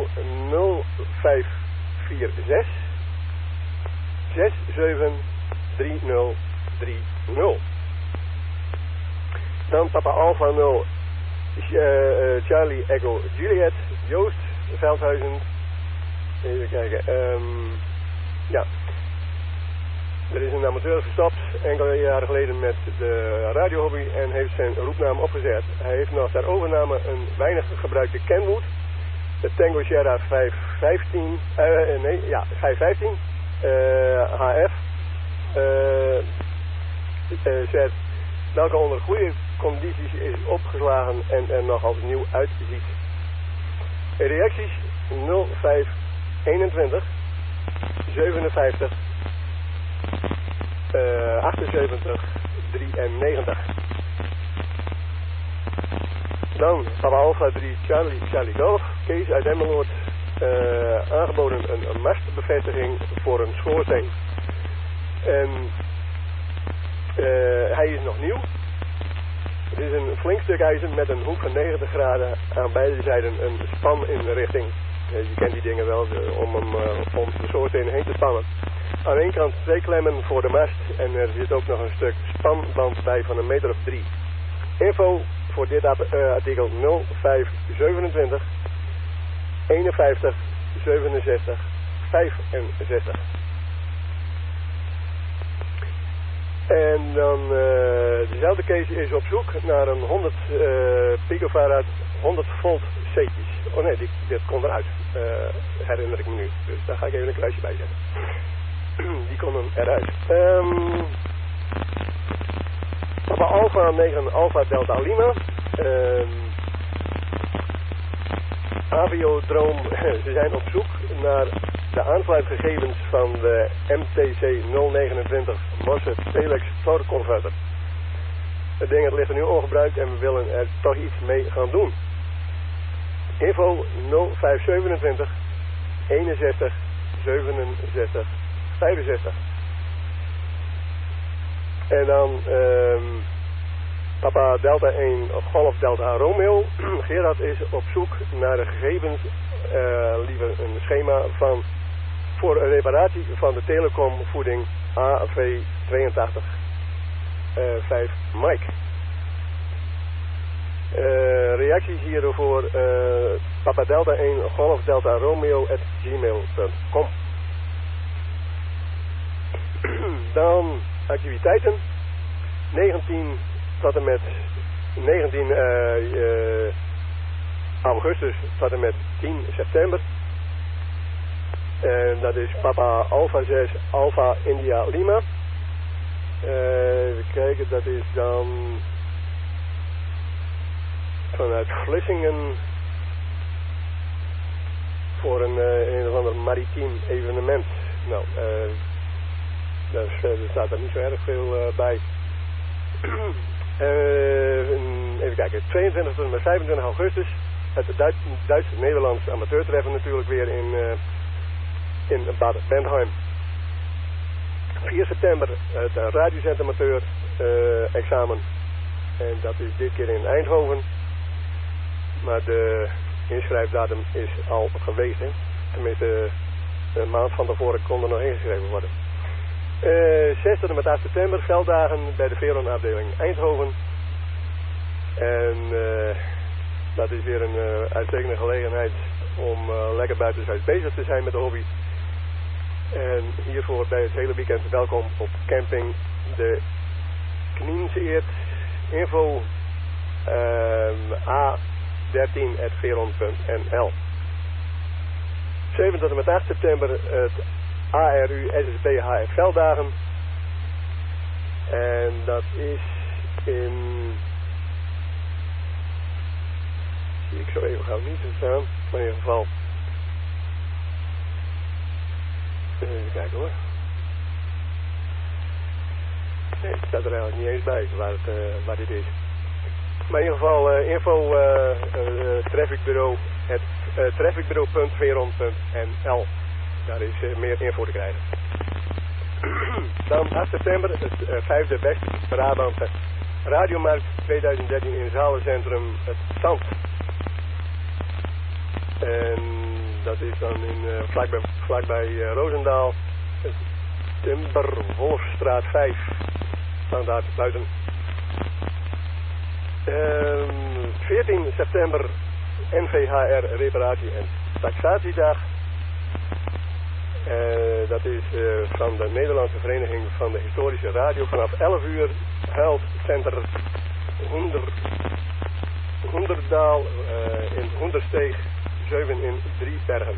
Speaker 1: 0546 673030. Dan Papa Alpha 0 Charlie Echo Juliet Joost Veldhuizen. Even kijken. Ja. Er is een amateur gestapt enkele jaren geleden met de radiohobby en heeft zijn roepnaam opgezet. Hij heeft nog ter overname een weinig gebruikte Kenwood, de Tango Sierra 515, 515 HF Z, welke onder goede condities is opgeslagen en er nog als nieuw uitziet. Reacties 0521 57 78 93. Dan Papa Alpha 3 Charlie Golf, Kees uit Emmeloord, aangeboden een mastbevestiging voor een schoorsteen. En hij is nog nieuw. Het is een flink stuk ijzer met een hoek van 90 graden aan beide zijden een span in de richting. Je kent die dingen wel om de schoorsteen heen te spannen. Aan één kant 2 klemmen voor de mast en er zit ook nog een stuk spanband bij van 1,3 meter. Info voor dit artikel 0527 51 67 65. En dan dezelfde case is op zoek naar een 100 picofarad 100 volt setjes. Oh nee, dit komt eruit, herinner ik me nu. Dus daar ga ik even een kruisje bij zetten. Die komen eruit. Papa Alpha 9 Alpha Delta Lima. Aviodroom, ze zijn op zoek naar de aansluitgegevens van de MTC 029 MOSFET Telex Power Converter. Het ding ligt er nu ongebruikt en we willen er toch iets mee gaan doen. Info 0527 61 67 65. En dan Papa Delta 1 Golf Delta Romeo. Gerard is op zoek naar de gegevens, liever een schema voor een reparatie van de telecomvoeding AV82 5 Mike. Reacties hierover Papa Delta 1 Golf Delta Romeo @gmail.com. Dan activiteiten 19 tot en met 19 augustus tot en met 10 september. En dat is Papa Alpha 6 Alpha India Lima. Even kijken, dat is dan vanuit Vlissingen voor een of ander maritiem evenement. Nou, daar staat er niet zo erg veel bij. Even kijken, 22 tot en met 25 augustus. Het Duits-Nederlands amateurtreffen natuurlijk weer in Bad Bentheim. 4 september het radiozendamateur examen. En dat is dit keer in Eindhoven. Maar de inschrijfdatum is al geweest. Hè? Tenminste, een maand van tevoren kon er nog ingeschreven worden. 6 tot en met 8 september velddagen bij de Veron afdeling Eindhoven. En dat is weer een uitstekende gelegenheid om lekker buitenshuis bezig te zijn met de hobby. En hiervoor bij het hele weekend welkom op camping de Knienseert. Info a13@veron.nl. 7 tot en met 8 september het ARU SSBHF velddagen. En dat is in... zie ik zo even gauw niet staan, maar in ieder geval... even kijken hoor. Nee, het staat er eigenlijk niet eens bij waar dit is. Maar in ieder geval info trafficbureau, het trafficbureau.veron.nl. Daar is meer info te krijgen. Dan 8 september, het 5e West-Brabantse Radiomarkt 2013 in Zalencentrum Het Zand. En dat is dan vlakbij Roosendaal, Timberwolfstraat 5, staan daar buiten. 14 september NVHR Reparatie en Taxatiedag. Dat is van de Nederlandse Vereniging van de Historische Radio vanaf 11 uur. Health Center Hoenderdaal in Hoendersteeg 7 in Driebergen.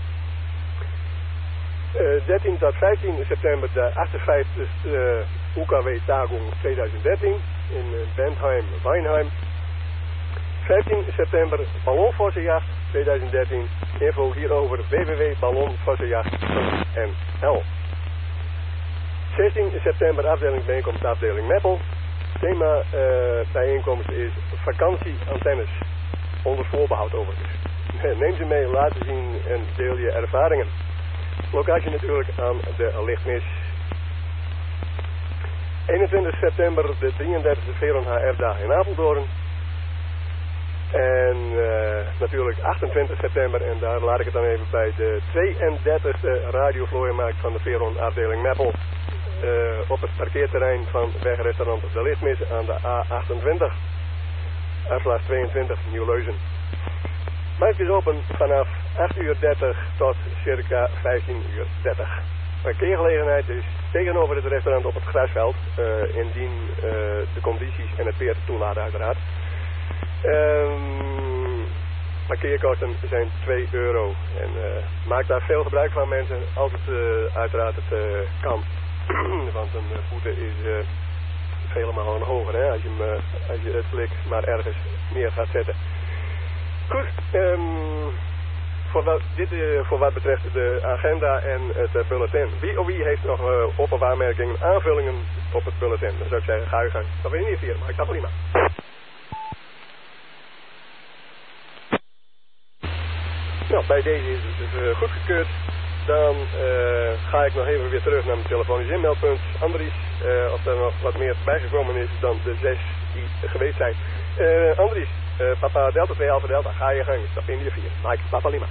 Speaker 1: 13 tot 15 september de 58e UKW Tagung 2013 in Bentheim, Weinheim. 15 september Ballonvossenjacht 2013. Info hierover www.ballonvossenjacht.nl. 16 september afdeling bijeenkomst afdeling Meppel. Thema bijeenkomst is vakantieantennes. Onder voorbehoud overigens. Neem ze mee, laat ze zien en deel je ervaringen. Locatie natuurlijk aan de Lichtmis. 21 september de 33e Veron HR-dag in Apeldoorn. En natuurlijk 28 september, en daar laat ik het dan even bij, de 32e radiovlooienmarkt van de Veron afdeling Meppel. Op het parkeerterrein van wegrestaurant De Lichtmis aan de A28. Afslag 22 Nieuw-Leuzen. Markt is open vanaf 8:30 tot circa 15:30. Parkeergelegenheid is tegenover het restaurant op het grasveld, indien de condities en het weer toelaten uiteraard. Parkeerkosten zijn €2 en maak daar veel gebruik van mensen, als het uiteraard het kan. Want een boete is vele malen hoger, hè, als je het blik maar ergens neer gaat zetten. Goed, voor wat betreft de agenda en het bulletin. Wie heeft nog op- of aanmerkingen, aanvullingen op het bulletin? Dan zou ik zeggen, ga je gang. Dat wil je niet vieren, maar ik snap prima. Nou, bij deze is het dus goedgekeurd. Dan ga ik nog even weer terug naar mijn telefonisch inmeldpunt. Andries, of er nog wat meer bijgekomen is dan de 6 die geweest zijn. Andries, papa Delta 2 Alpha Delta, ga je gang. Stap in die 4. Mike, Papa Lima.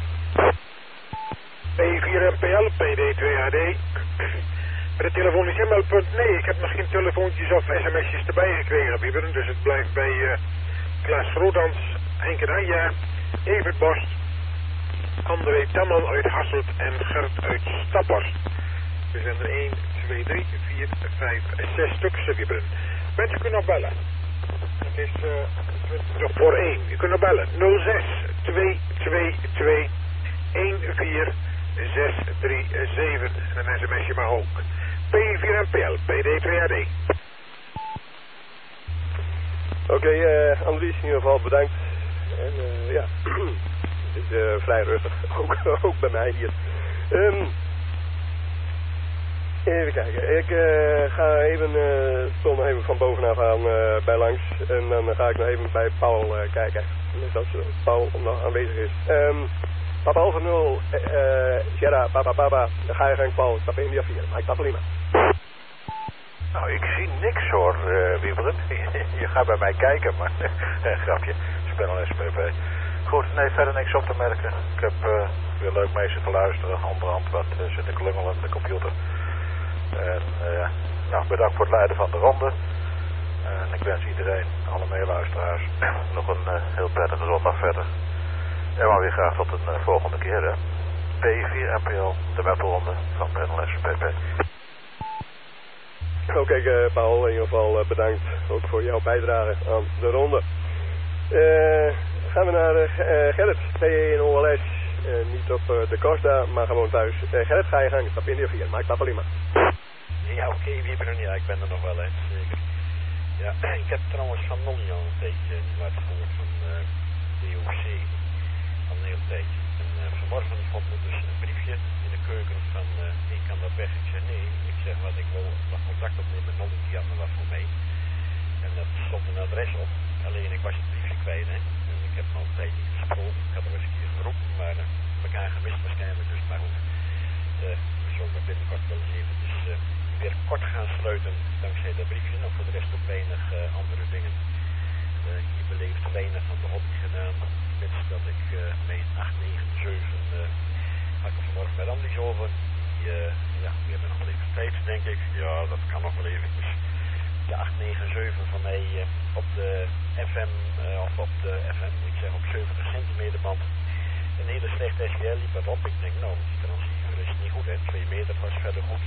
Speaker 6: P4MPL, PD2HD. Met het telefonisch inmeldpunt, nee, ik heb nog geen telefoontjes of sms'jes erbij gekregen, Bieberen. Dus het blijft bij Klaas Rodans, Henk Anja, Evert Borst, André Tamman uit Hasselt en Gert uit Staphorst. We zijn er 1, 2, 3, 4, 5, 6 stuks, Bieberen. Mensen kunnen nog bellen. Het is nog voor 1. Je kunt nog bellen. 06 222 14637. En een sms'je mag ook. P4MPL, PD2AD.
Speaker 1: Oké, Andries, in ieder geval bedankt. En ja, het is vrij rustig. Ook bij mij hier. Even kijken. Ik ga even, stond nog even van bovenaf aan bij langs. En dan ga ik nog even bij Paul kijken. Dus als Paul nog aanwezig is. Papa Alfa 0, Sierra, papa. Dan ga je gang Paul, stap India 4. Maar ik tappel niet meer.
Speaker 3: Nou, ik zie niks hoor, Wieberen. Je gaat bij mij kijken, maar grapje. Spel en SPP. Goed, nee, verder niks op te merken. Ik heb weer leuk mee zitten luisteren. Onderhand wat zitten klungelen op de computer. En nou, bedankt voor het leiden van de ronde. En ik wens iedereen, alle meeluisteraars, nog een heel prettige zondag verder. En maar weer graag tot een volgende keer, hè. P4 NPL, de webronde van Panel SPP.
Speaker 1: Oké, Paul, in ieder geval bedankt ook voor jouw bijdrage aan de ronde. Gaan we naar Gerrit, P1 OLS. Niet op de Costa, maar gewoon thuis. Gerrit, ga je gang, stap India 4, maar ik stap alleen maar.
Speaker 2: Ja, oké, ja, ik ben er nog wel, hè, zeker. Ja, ik heb trouwens van Nolly al een beetje wat gehoord van DOC. Al een hele tijdje. En vanmorgen vond ik dus een briefje in de keuken van, ik kan dat weg. Ik zeg nee, ik zeg wat, ik wil nog contact opnemen met Nolly, die had me wat voor mij. En dat stond een adres op, alleen ik was het briefje kwijt, hè. En ik heb al een tijdje niet gesproken, ik had er eens een keer geroepen, maar elkaar gemist waarschijnlijk, dus maar goed. We zullen binnenkort wel eens even weer kort gaan sluiten dankzij dat briefje. Nou, voor de rest ook weinig andere dingen. Je beleeft weinig van de hobby gedaan. Mits dat ik mijn 897 had ik er vanmorgen met Andries over. Die hebben nog wel even tijd, denk ik. Ja, dat kan nog wel even. Dus de 897 van mij op de FM, of op de FM, ik zeg op 70 centimeter band. Een hele slechte SGL liep erop. Ik denk, nou, die transceiver is niet goed, hè. 2 meter was verder goed.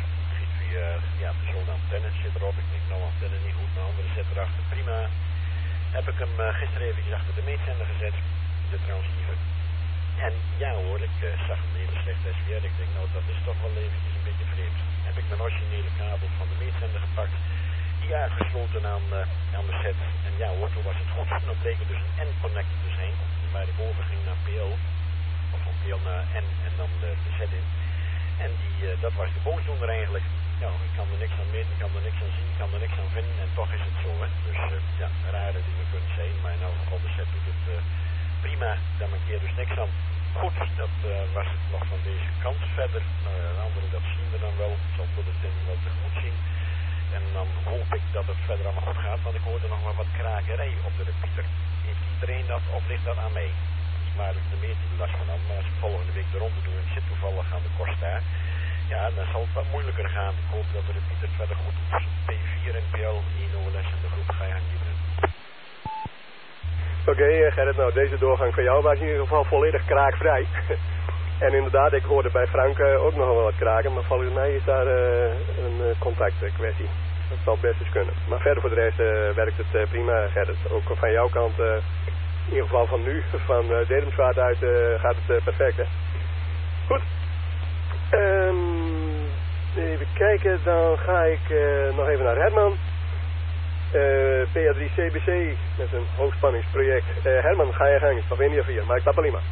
Speaker 2: Ja, de zo'n antenne zit erop. Ik denk, nou, antenne niet goed, mijn andere zit erachter. Prima. Heb ik hem gisteren eventjes achter de meetzender gezet, de transceiver. En ja hoor, ik zag een hele slechte SVR. Ik denk, nou, dat is toch wel eventjes een beetje vreemd. Heb ik mijn originele kabel van de meetzender gepakt, die aangesloten aan de set. En ja hoor, toen was het goed. En dan bleek het dus een N-connector te zijn, waar ik overging naar PL. Of van PL naar N en dan de set in. En dat was de boosdoener eigenlijk. Ja, ik kan er niks aan meten, ik kan er niks aan zien, ik kan er niks aan vinden en toch is het zo, hè. Dus ja, rare dingen kunnen zijn, maar in elk geval de set doet het prima, daar mankeert dus niks aan. Goed, dat was het nog van deze kant verder. Een andere, dat zien we dan wel, ik zal het wel tegemoet zien. En dan hoop ik dat het verder allemaal goed gaat, want ik hoorde nog maar wat krakerij op de repeater. Heeft iedereen dat, of ligt dat aan mij? Maar de meter die last van aan, maar als ik volgende week de ronde doe en zit toevallig aan de Costa, ja, dan zal het wat moeilijker gaan. Ik hoop dat de repeater verder goed is. P4 NPL, 1 OLS en de groep ga je aan die doen.
Speaker 1: Oké, Gerrit, nou deze doorgang van jou was in ieder geval volledig kraakvrij. En inderdaad, ik hoorde bij Frank ook nog wel wat kraken, maar volgens mij is daar een contactkwestie. Dat zal best eens kunnen. Maar verder voor de rest werkt het prima, Gerrit. Ook van jouw kant, in ieder geval van nu, van Dedemsvaart uit, gaat het perfect, hè. Goed. Even kijken, dan ga ik nog even naar Herman. PA3 CBC met een hoogspanningsproject. Herman, ga je gang, stap India 4, maar ik stap alleen maar.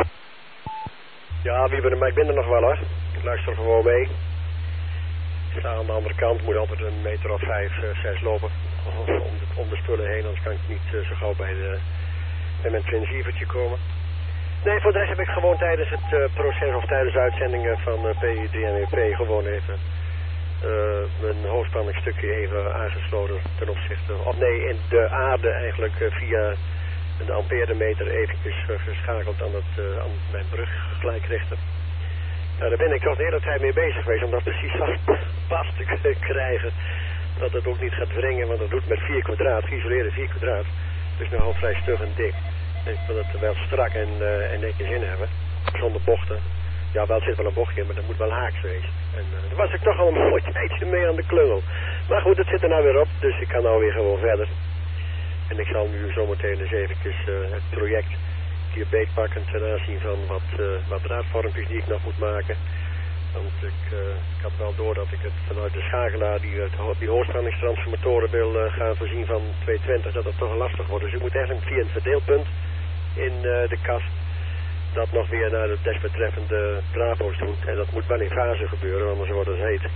Speaker 2: Ja, maar ik ben er nog wel hoor. Ik luister gewoon mee. Ik sta aan de andere kant, moet altijd een meter of 5, 6 lopen. Om de spullen heen, anders kan ik niet zo gauw bij mijn transceivertje komen. Nee, voor de rest heb ik gewoon tijdens het proces of tijdens de uitzendingen van P3NEP gewoon even een hoogspanningsstukje even aangesloten ten opzichte, of nee, in de aarde eigenlijk via een amperemeter eventjes geschakeld aan mijn brug gelijkrichter. Nou, daar ben ik toch de hele tijd mee bezig geweest om dat precies vast te krijgen. Dat het ook niet gaat wringen, want dat doet met 4 kwadraat, geïsoleerde 4 kwadraat. Dus nogal vrij stug en dik. Ik wil het wel strak en netjes in hebben. Zonder bochten. Ja, wel zit wel een bochtje in, maar dat moet wel haaks wezen. En daar was ik toch al een mooi tijdje mee aan de klungel. Maar goed, het zit er nou weer op, dus ik kan nou weer gewoon verder. En ik zal nu zometeen eens eventjes het project hier beetpakken ten aanzien van wat draadvormpjes die ik nog moet maken. Want ik had wel door dat ik het vanuit de schakelaar die hoogspanningstransformatoren wil gaan voorzien van 220, dat het toch lastig wordt. Dus ik moet eigenlijk via een verdeelpunt in de kast dat nog weer naar de desbetreffende trapo's doen. En dat moet wel in fase gebeuren, anders wordt het heet.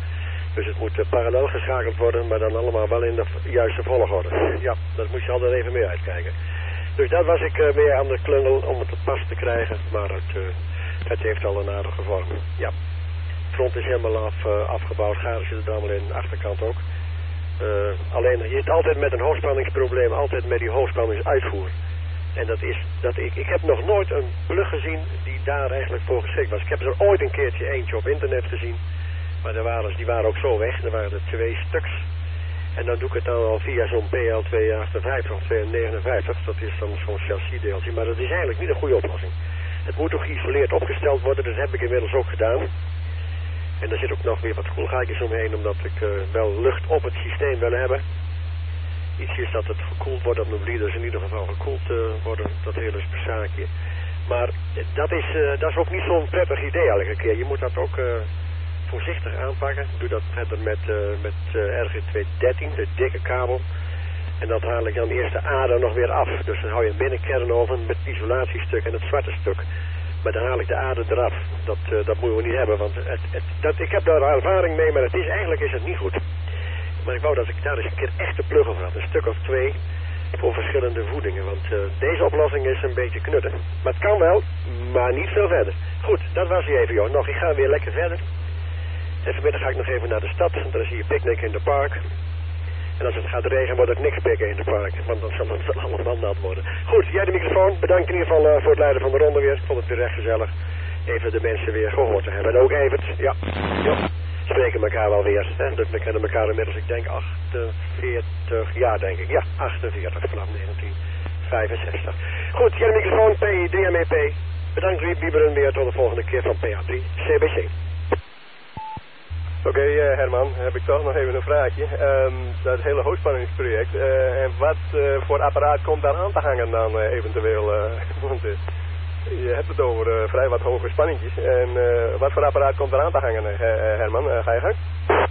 Speaker 2: Dus het moet parallel geschakeld worden, maar dan allemaal wel in de juiste volgorde. Ja, dat moet je altijd even mee uitkijken. Dus dat was ik mee aan de klungel om het pas te krijgen, maar het heeft al een aardige vorm. Ja, het front is helemaal afgebouwd, garen zitten er allemaal in, de achterkant ook. Alleen je zit altijd met een hoogspanningsprobleem, altijd met die hoogspanningsuitvoer. En ik heb nog nooit een plug gezien die daar eigenlijk voor geschikt was. Ik heb er ooit een keertje eentje op internet gezien, maar die waren ook zo weg, er waren er 2 stuks. En dan doe ik het dan al via zo'n PL258 of 259, dat is dan zo'n chassisdeeltje, maar dat is eigenlijk niet een goede oplossing. Het moet ook geïsoleerd opgesteld worden, dat heb ik inmiddels ook gedaan. En er zit ook nog weer wat koelgaatjes omheen, omdat ik wel lucht op het systeem wil hebben. Iets is dat het gekoeld wordt, dat mijn bleeders in ieder geval gekoeld worden, dat hele zaakje. Maar dat is ook niet zo'n prettig idee elke keer. Je moet dat ook voorzichtig aanpakken. Ik doe dat verder met RG213, de dikke kabel. En dat haal ik dan eerst de ader nog weer af. Dus dan hou je een binnenkern over met het isolatiestuk en het zwarte stuk. Maar dan haal ik de ader eraf. Dat moeten we niet hebben, want ik heb daar ervaring mee, maar eigenlijk is het niet goed. Maar ik wou dat ik daar eens een keer echte plug over had. Een stuk of 2 voor verschillende voedingen. Want deze oplossing is een beetje knutten. Maar het kan wel, maar niet veel verder. Goed, dat was hij even, joh. Ik ga weer lekker verder. En vanmiddag ga ik nog even naar de stad. Daar is hier picknick in de park. En als het gaat regenen, wordt het niks pikken in de park. Want dan zal het allemaal nat worden. Goed, jij de microfoon. Bedankt in ieder geval voor het leiden van de ronde weer. Ik vond het weer echt gezellig. Even de mensen weer gehoord te hebben. En ook Evert. Ja. Spreken elkaar wel weer. Hè? Dus we kennen elkaar inmiddels, ik denk 48 jaar, denk ik. Ja, 48 vanaf 1965. Goed, jij de microfoon, P3MEP. Bedankt Wieberen weer tot de volgende keer van PA3 CBC.
Speaker 1: Oké, Herman, heb ik toch nog even een vraagje. Dat hele hoogspanningsproject. En wat voor apparaat komt daar aan te hangen dan eventueel? Want je hebt het over vrij wat hoge spanningjes. En wat voor apparaat komt er aan te hangen, Herman? Ga je gang?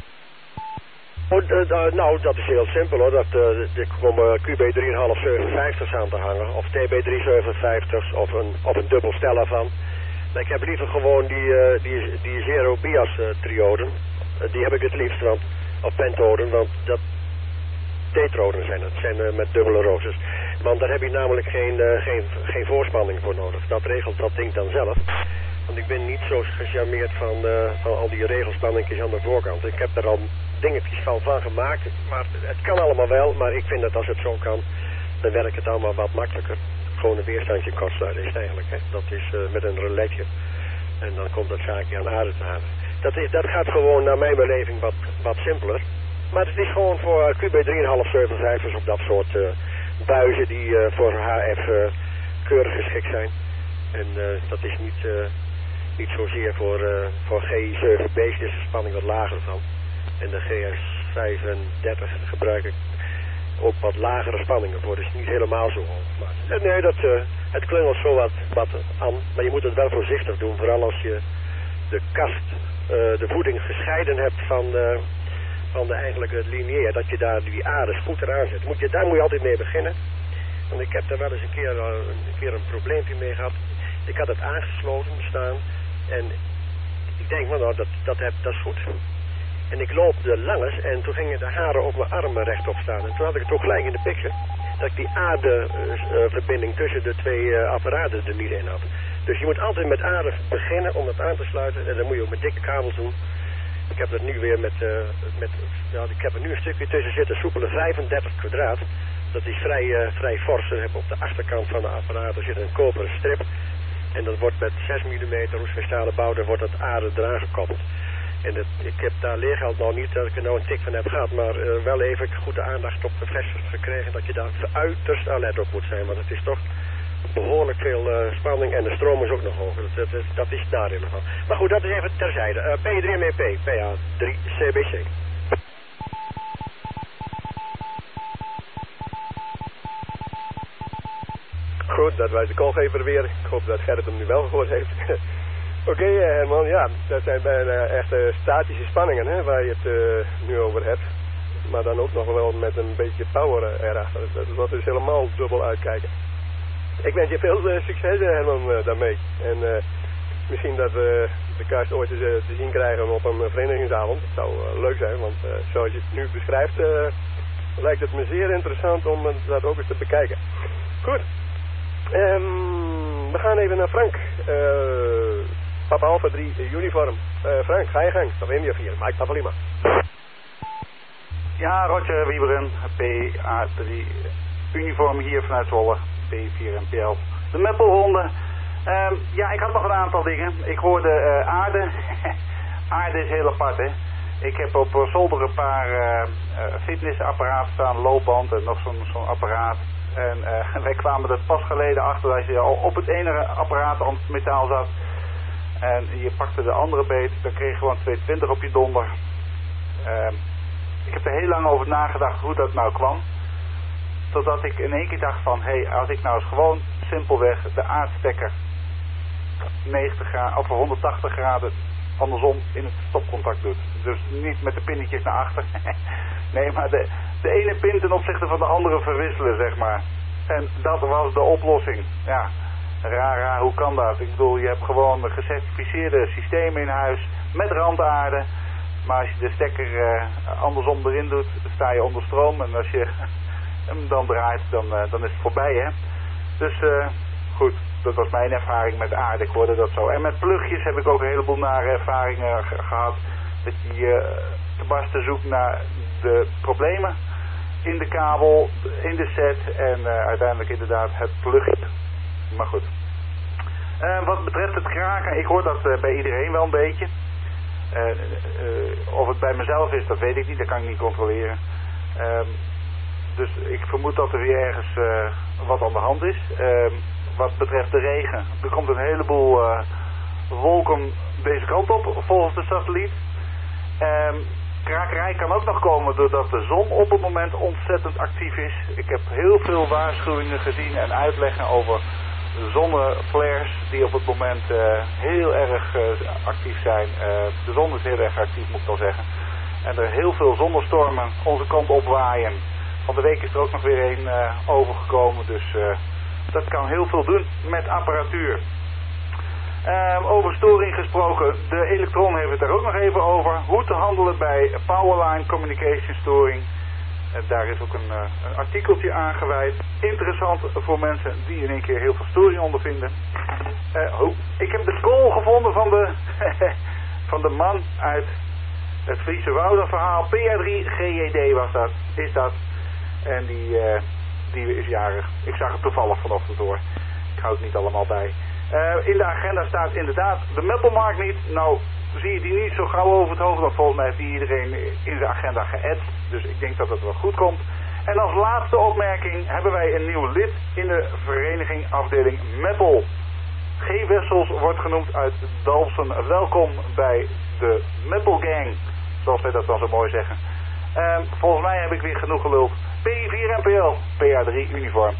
Speaker 2: Nou, dat is heel simpel hoor. Er komen QB3,5 aan te hangen. Of TB357 of een dubbel stel ervan. Ik heb liever gewoon die zero bias trioden. Die heb ik het liefst, of pentoden, want dat tetroden zijn het. zijn met dubbele roosters. Want daar heb je namelijk geen voorspanning voor nodig. Dat regelt dat ding dan zelf. Want ik ben niet zo gecharmeerd van al die regelspanningjes aan de voorkant. Ik heb er al dingetjes van gemaakt. Maar het kan allemaal wel. Maar ik vind dat als het zo kan, dan werkt het allemaal wat makkelijker. Gewoon een weerstandje kortsluiten is het eigenlijk. Hè. Dat is met een reletje. En dan komt dat zaakje aan aarde te halen. Dat gaat gewoon naar mijn beleving wat simpeler. Maar het is gewoon voor QB3,5 op dat soort buizen die voor HF keurig geschikt zijn. En dat is niet zozeer voor GI7B's, is de spanning wat lager van. En de GS35 gebruik ik ook wat lagere spanningen voor, dus niet helemaal zo hoog. Maar nee, het klungelt zo wat aan, maar je moet het wel voorzichtig doen, vooral als je de kast, de voeding gescheiden hebt van eigenlijk het lineair, dat je daar die aders goed eraan zet. Daar moet je altijd mee beginnen. Want ik heb daar wel eens een keer een probleempje mee gehad. Ik had het aangesloten staan en ik denk, nou dat is goed. En ik loop er langs en toen gingen de haren op mijn armen rechtop staan. En toen had ik het ook gelijk in de picture dat ik die aardeverbinding tussen de 2 apparaten er niet in had. Dus je moet altijd met aarde beginnen om dat aan te sluiten. En dan moet je ook met dikke kabels doen. Ik heb er nu weer ik heb er nu een stukje tussen zitten, soepele 35 kwadraat. Dat is vrij fors. Er heb op de achterkant van de apparaat zit een koperen strip. En dat wordt met 6 mm roestmestalen bouw, daar wordt dat aarde eraan gekoppeld. En ik heb daar leergeld nog niet dat ik er nou een tik van heb gehad, maar wel even goed de aandacht op bevestigd gekregen dat je daar uiterst alert op moet zijn. Want het is toch behoorlijk veel spanning en de stroom is ook nog hoger. Dat is daar in van. Maar goed, dat is even terzijde. P3MEP, PA3CBC.
Speaker 1: Goed, dat was de koolgever weer. Ik hoop dat Gerrit hem nu wel gehoord heeft. Oké, Herman, ja, dat zijn bijna echte statische spanningen, hè, waar je het nu over hebt. Maar dan ook nog wel met een beetje power erachter. Dat is helemaal dubbel uitkijken. Ik wens je veel succes, Herman, daarmee. En misschien dat we de kast ooit eens te zien krijgen op een verenigingsavond. Dat zou leuk zijn, want zoals je het nu beschrijft, lijkt het me zeer interessant om dat ook eens te bekijken. Goed. We gaan even naar Frank. Papa Alpha 3 uniform. Frank, ga je gang. Stap India 4. Mike Papa Lima.
Speaker 8: Ja, Roger Wieberen, PA3 uniform hier vanuit Zwolle, P4 NPL. De Meppelronde. Ja, ik had nog een aantal dingen. Ik hoorde aarde. Aarde is heel apart, hè. Ik heb op zolder een paar fitnessapparaten staan, loopband en nog zo'n apparaat. En wij kwamen er pas geleden achter dat je al op het ene apparaat aan het metaal zat. En je pakte de andere beet, dan kreeg je gewoon 220 op je donder. Ik heb er heel lang over nagedacht hoe dat nou kwam. Totdat ik in één keer dacht van, hé, als ik nou eens gewoon simpelweg de aardstekker 90 graden of 180 graden andersom in het stopcontact doet. Dus niet met de pinnetjes naar achter. Nee, maar de ene pin ten opzichte van de andere verwisselen, zeg maar. En dat was de oplossing. Ja, raar, hoe kan dat? Ik bedoel, je hebt gewoon gecertificeerde systemen in huis met randaarde. Maar als je de stekker andersom erin doet, dan sta je onder stroom. En als je hem dan draait, dan is het voorbij, hè. Dus goed, dat was mijn ervaring met aarde. Ik hoorde dat zo. En met plugjes heb ik ook een heleboel nare ervaringen gehad. Dat je te barsten zoekt naar de problemen in de kabel, in de set en uiteindelijk inderdaad het plugje. Maar goed. Wat betreft het kraken, ik hoor dat bij iedereen wel een beetje. Of het bij mezelf is, dat weet ik niet, dat kan ik niet controleren. Dus ik vermoed dat er weer ergens wat aan de hand is. Wat betreft de regen, er komt een heleboel wolken deze kant op, volgens de satelliet. Krakerij kan ook nog komen doordat de zon op het moment ontzettend actief is. Ik heb heel veel waarschuwingen gezien en uitleggen over zonneflares die op het moment heel erg actief zijn. De zon is heel erg actief, moet ik wel zeggen. En er heel veel zonnestormen onze kant opwaaien. Van de week is er ook nog weer een overgekomen, dus dat kan heel veel doen met apparatuur. Over storing gesproken, de Elektron heeft het daar ook nog even over. Hoe te handelen bij Powerline Communication Storing. Daar is ook een artikeltje aangeweid. Interessant voor mensen die in één keer heel veel storing ondervinden. Ik heb de call gevonden van de man uit het Friese Woudenverhaal. PR3 GED was dat, is dat. En die is jarig. Ik zag het toevallig vanochtend hoor. Ik hou het niet allemaal bij. In de agenda staat inderdaad de Meppelmarkt niet. Nou, zie je die niet zo gauw over het hoofd, want volgens mij heeft die iedereen in de agenda geëd. Dus ik denk dat het wel goed komt. En als laatste opmerking hebben wij een nieuw lid in de vereniging afdeling Meppel. G. Wessels wordt genoemd uit Dalfsen. Welkom bij de Meppel Gang, zoals wij dat wel zo mooi zeggen. Volgens mij heb ik weer genoeg geluld. P4 NPL, PA3 uniform.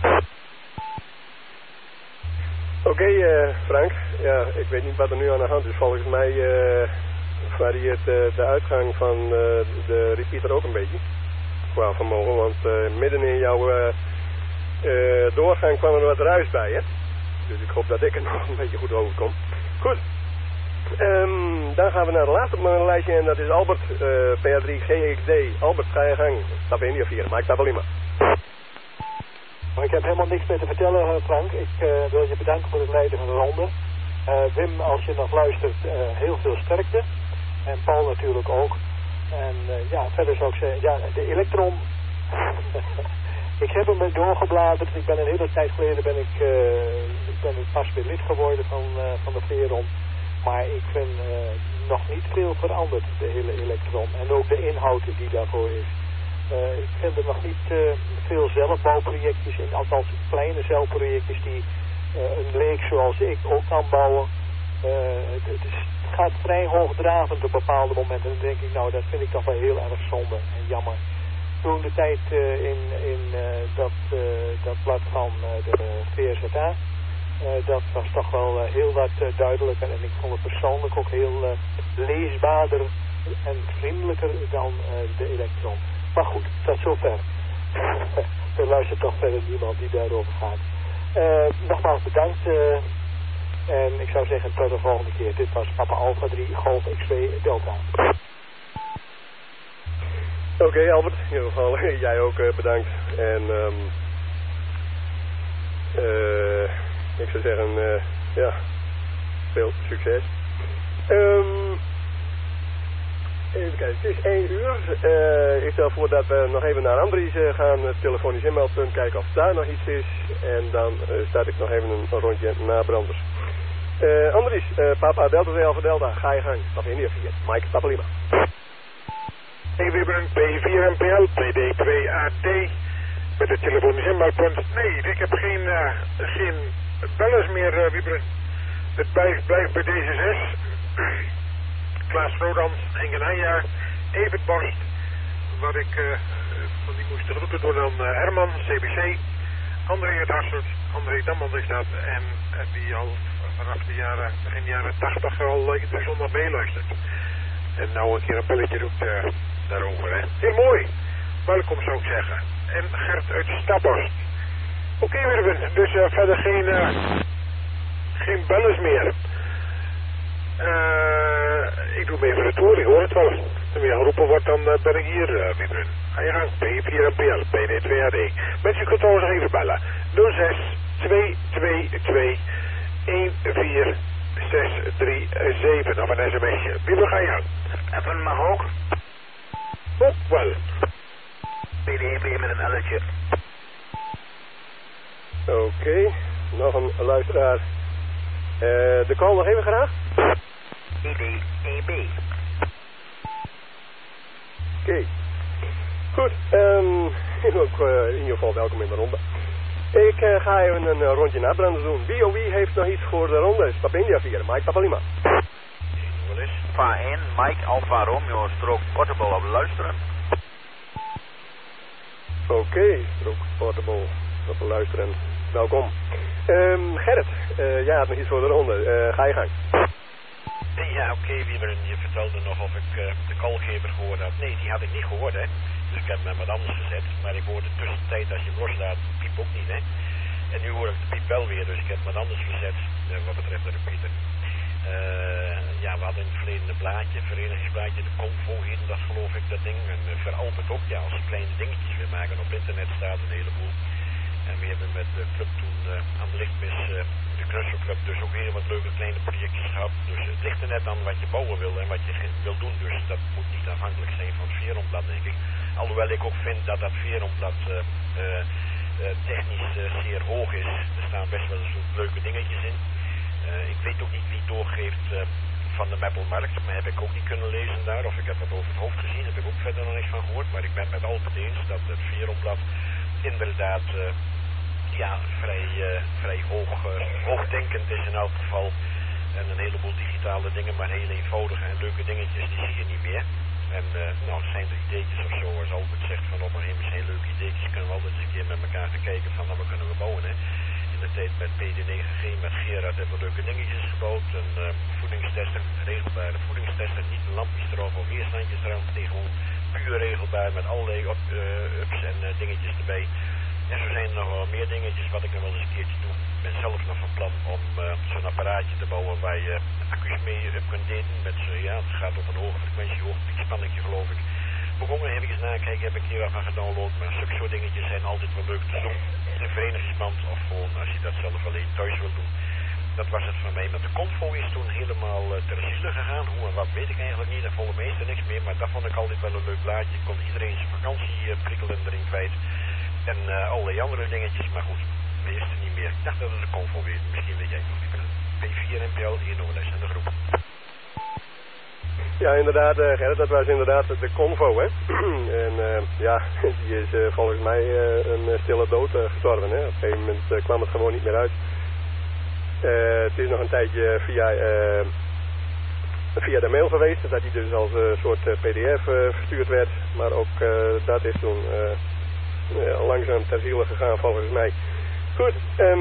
Speaker 1: Oké, Frank. Ja, ik weet niet wat er nu aan de hand is. Volgens mij varieert de uitgang van de repeater ook een beetje. Qua vermogen, want midden in jouw doorgang kwam er wat ruis bij, hè? Dus ik hoop dat ik er nog een beetje goed over kom. Goed. Dan gaan we naar de laatste op mijn lijstje en dat is Albert, PR3 GXD. Albert, ga je gang. Stap in die 4, maar ik stap wel in maar.
Speaker 9: Ik heb helemaal niks meer te vertellen, Frank. Ik wil je bedanken voor het leiden van de ronde. Wim, als je nog luistert, heel veel sterkte. En Paul natuurlijk ook. En ja, verder zou ik zeggen, ja, de Elektron. Ik heb hem doorgebladerd. Ik ben een hele tijd geleden ben ik pas weer lid geworden van de Veron. Maar ik vind nog niet veel veranderd, de hele Elektron. En ook de inhoud die daarvoor is. Ik vind er nog niet veel zelfbouwprojectjes in, althans kleine zelfprojectjes die een leek zoals ik ook kan bouwen. Het gaat vrij hoogdravend op bepaalde momenten. En dan denk ik, nou dat vind ik toch wel heel erg zonde en jammer. Toen de tijd in dat blad van de VSZA, dat was toch wel heel wat duidelijker. En ik vond het persoonlijk ook heel leesbaarder en vriendelijker dan de Elektron. Maar goed, tot zover. Er luistert toch verder niemand die daarover gaat. Nogmaals bedankt En ik zou zeggen tot de volgende keer. Dit was Papa Alpha 3 Golf XV Delta.
Speaker 1: Oké, Albert, in ieder geval jij ook bedankt. En ik zou zeggen, ja, veel succes. Even kijken, het is 1 uur. Ik stel voor dat we nog even naar Andries gaan, het telefonisch inmeldpunt, kijken of daar nog iets is. En dan start ik nog even een rondje naar Branders. Andries, Papa Delta 2 Alpha Delta, ga je gang. Papa India 4, Mike Papa Lima.
Speaker 6: Wieberen P4 MPL, PD2AD, met het telefonisch inmeldpunt. Nee, ik heb geen bellers meer, Wieberen. Het blijft bij deze 6. Klaas Rodans, Hengen Heijaar, Evert Borst, wat ik van die moest geroepen door dan Herman, CBC, André het Hassert, André Dammans is dat, en die al vanaf begin jaren 80 al iedere zondag meeluistert. En nou een keer een belletje doet daarover, hè. Heel mooi. Welkom zou ik zeggen. En Gert uit Staphorst. Oké, Wirben, dus verder geen bellers meer. Ik doe mee voor de toer, ik hoor het wel. En weer geroepen wordt, dan ben ik hier, Wiebren. Ga je gang, P4 MPL, PD2AD. Mensen, je kunt trouwens nog even bellen. 06 222 14637 of een sms'je. Wiebren, ga je gang.
Speaker 5: Even mag ook.
Speaker 6: Oh, wel.
Speaker 5: PD1 met een L'tje.
Speaker 1: Oké, nog een luisteraar. De call nog even graag.
Speaker 5: ID-EB.
Speaker 1: Oké. Goed, ook in ieder geval welkom in de ronde. Ik ga even een rondje naar Branders doen. Wie of wie heeft nog iets voor de ronde? Papa India 4, Mike Papa Lima.
Speaker 5: Alpha 1, Mike Alpha Romeo, strook portable op luisteren.
Speaker 1: Oké, strook portable op luisteren. Welkom. Gerrit, jij had nog iets voor de ronde. Ga je gang.
Speaker 2: Ja, oké, Wieberen, je vertelde nog of ik de callgever gehoord had. Nee, die had ik niet gehoord, hè. Dus ik heb hem met wat anders gezet. Maar ik hoorde tussentijd, als je hem loslaat, de piep ook niet, hè. En nu hoor ik de piep wel weer, dus ik heb wat anders gezet, wat betreft de repeater. Ja, we hadden in het verleden een blaadje, verenigingsblaadje, de Convo heette dat, geloof ik, dat ding. En veralpend ook, ja, als je kleine dingetjes wil maken. Op internet staat een heleboel. En we hebben met de club toen aan de lichtmis, de Knusselclub, dus ook heel wat leuke kleine projectjes gehad. Dus het ligt er net aan wat je bouwen wil en wat je wil doen. Dus dat moet niet afhankelijk zijn van het veeromblad, denk ik. Alhoewel ik ook vind dat dat veeromblad technisch zeer hoog is. Er staan best wel eens leuke dingetjes in. Ik weet ook niet wie het doorgeeft van de Meppelmarkt, maar heb ik ook niet kunnen lezen daar. Of ik heb het over het hoofd gezien, heb ik ook verder nog niks van gehoord. Maar ik ben met Albert eens dat het veeromblad inderdaad vrij hoogdenkend is in elk geval. En een heleboel digitale dingen, maar heel eenvoudige en leuke dingetjes, die zie je niet meer. En nou, zijn er ideetjes of zo, als Albert zegt van op een gegeven moment zijn leuke ideetjes, kunnen we altijd eens een keer met elkaar gaan kijken van nou, wat kunnen we bouwen, hè. In de tijd met PD9G, met Gerard hebben we leuke dingetjes gebouwd. Een voedingstester, regelbare voedingstester, niet een lampjes erop of weerstandjes erop, nee, gewoon puur regelbaar met allerlei ups en dingetjes erbij. En zo zijn er nog wel meer dingetjes wat ik nog wel eens een keertje doe. Ik ben zelf nog van plan om zo'n apparaatje te bouwen waar je accu's mee up kunt daten. Met het gaat op een hoge frequentie, hoog piekspannetje geloof ik. Begonnen even nakijken, heb ik hier wat van gedownload. Maar zulke soort dingetjes zijn altijd wel leuk te doen. Een verenigingsband of gewoon als je dat zelf alleen thuis wil doen. Dat was het van mij. Met de Convo is toen helemaal ter ziele gegaan. Hoe en wat weet ik eigenlijk niet. Daar vonden meestal niks meer. Maar dat vond ik altijd wel een leuk blaadje. Ik kon iedereen zijn vakantieprikkelen erin kwijt. En allerlei andere dingetjes. Maar goed, de eerste niet meer. Ik dacht dat het de Convo weer. Misschien weet jij nog. Ik ben P4 NPL in Noordes in de groep.
Speaker 1: Ja, inderdaad, Gerrit, dat was inderdaad de Convo, hè. En ja, die is volgens mij een stille dood gestorven, hè. Op een gegeven moment kwam het gewoon niet meer uit. Het is nog een tijdje via de mail geweest, dat hij dus als soort pdf verstuurd werd. Maar ook dat is toen langzaam ter ziele gegaan, volgens mij. Goed,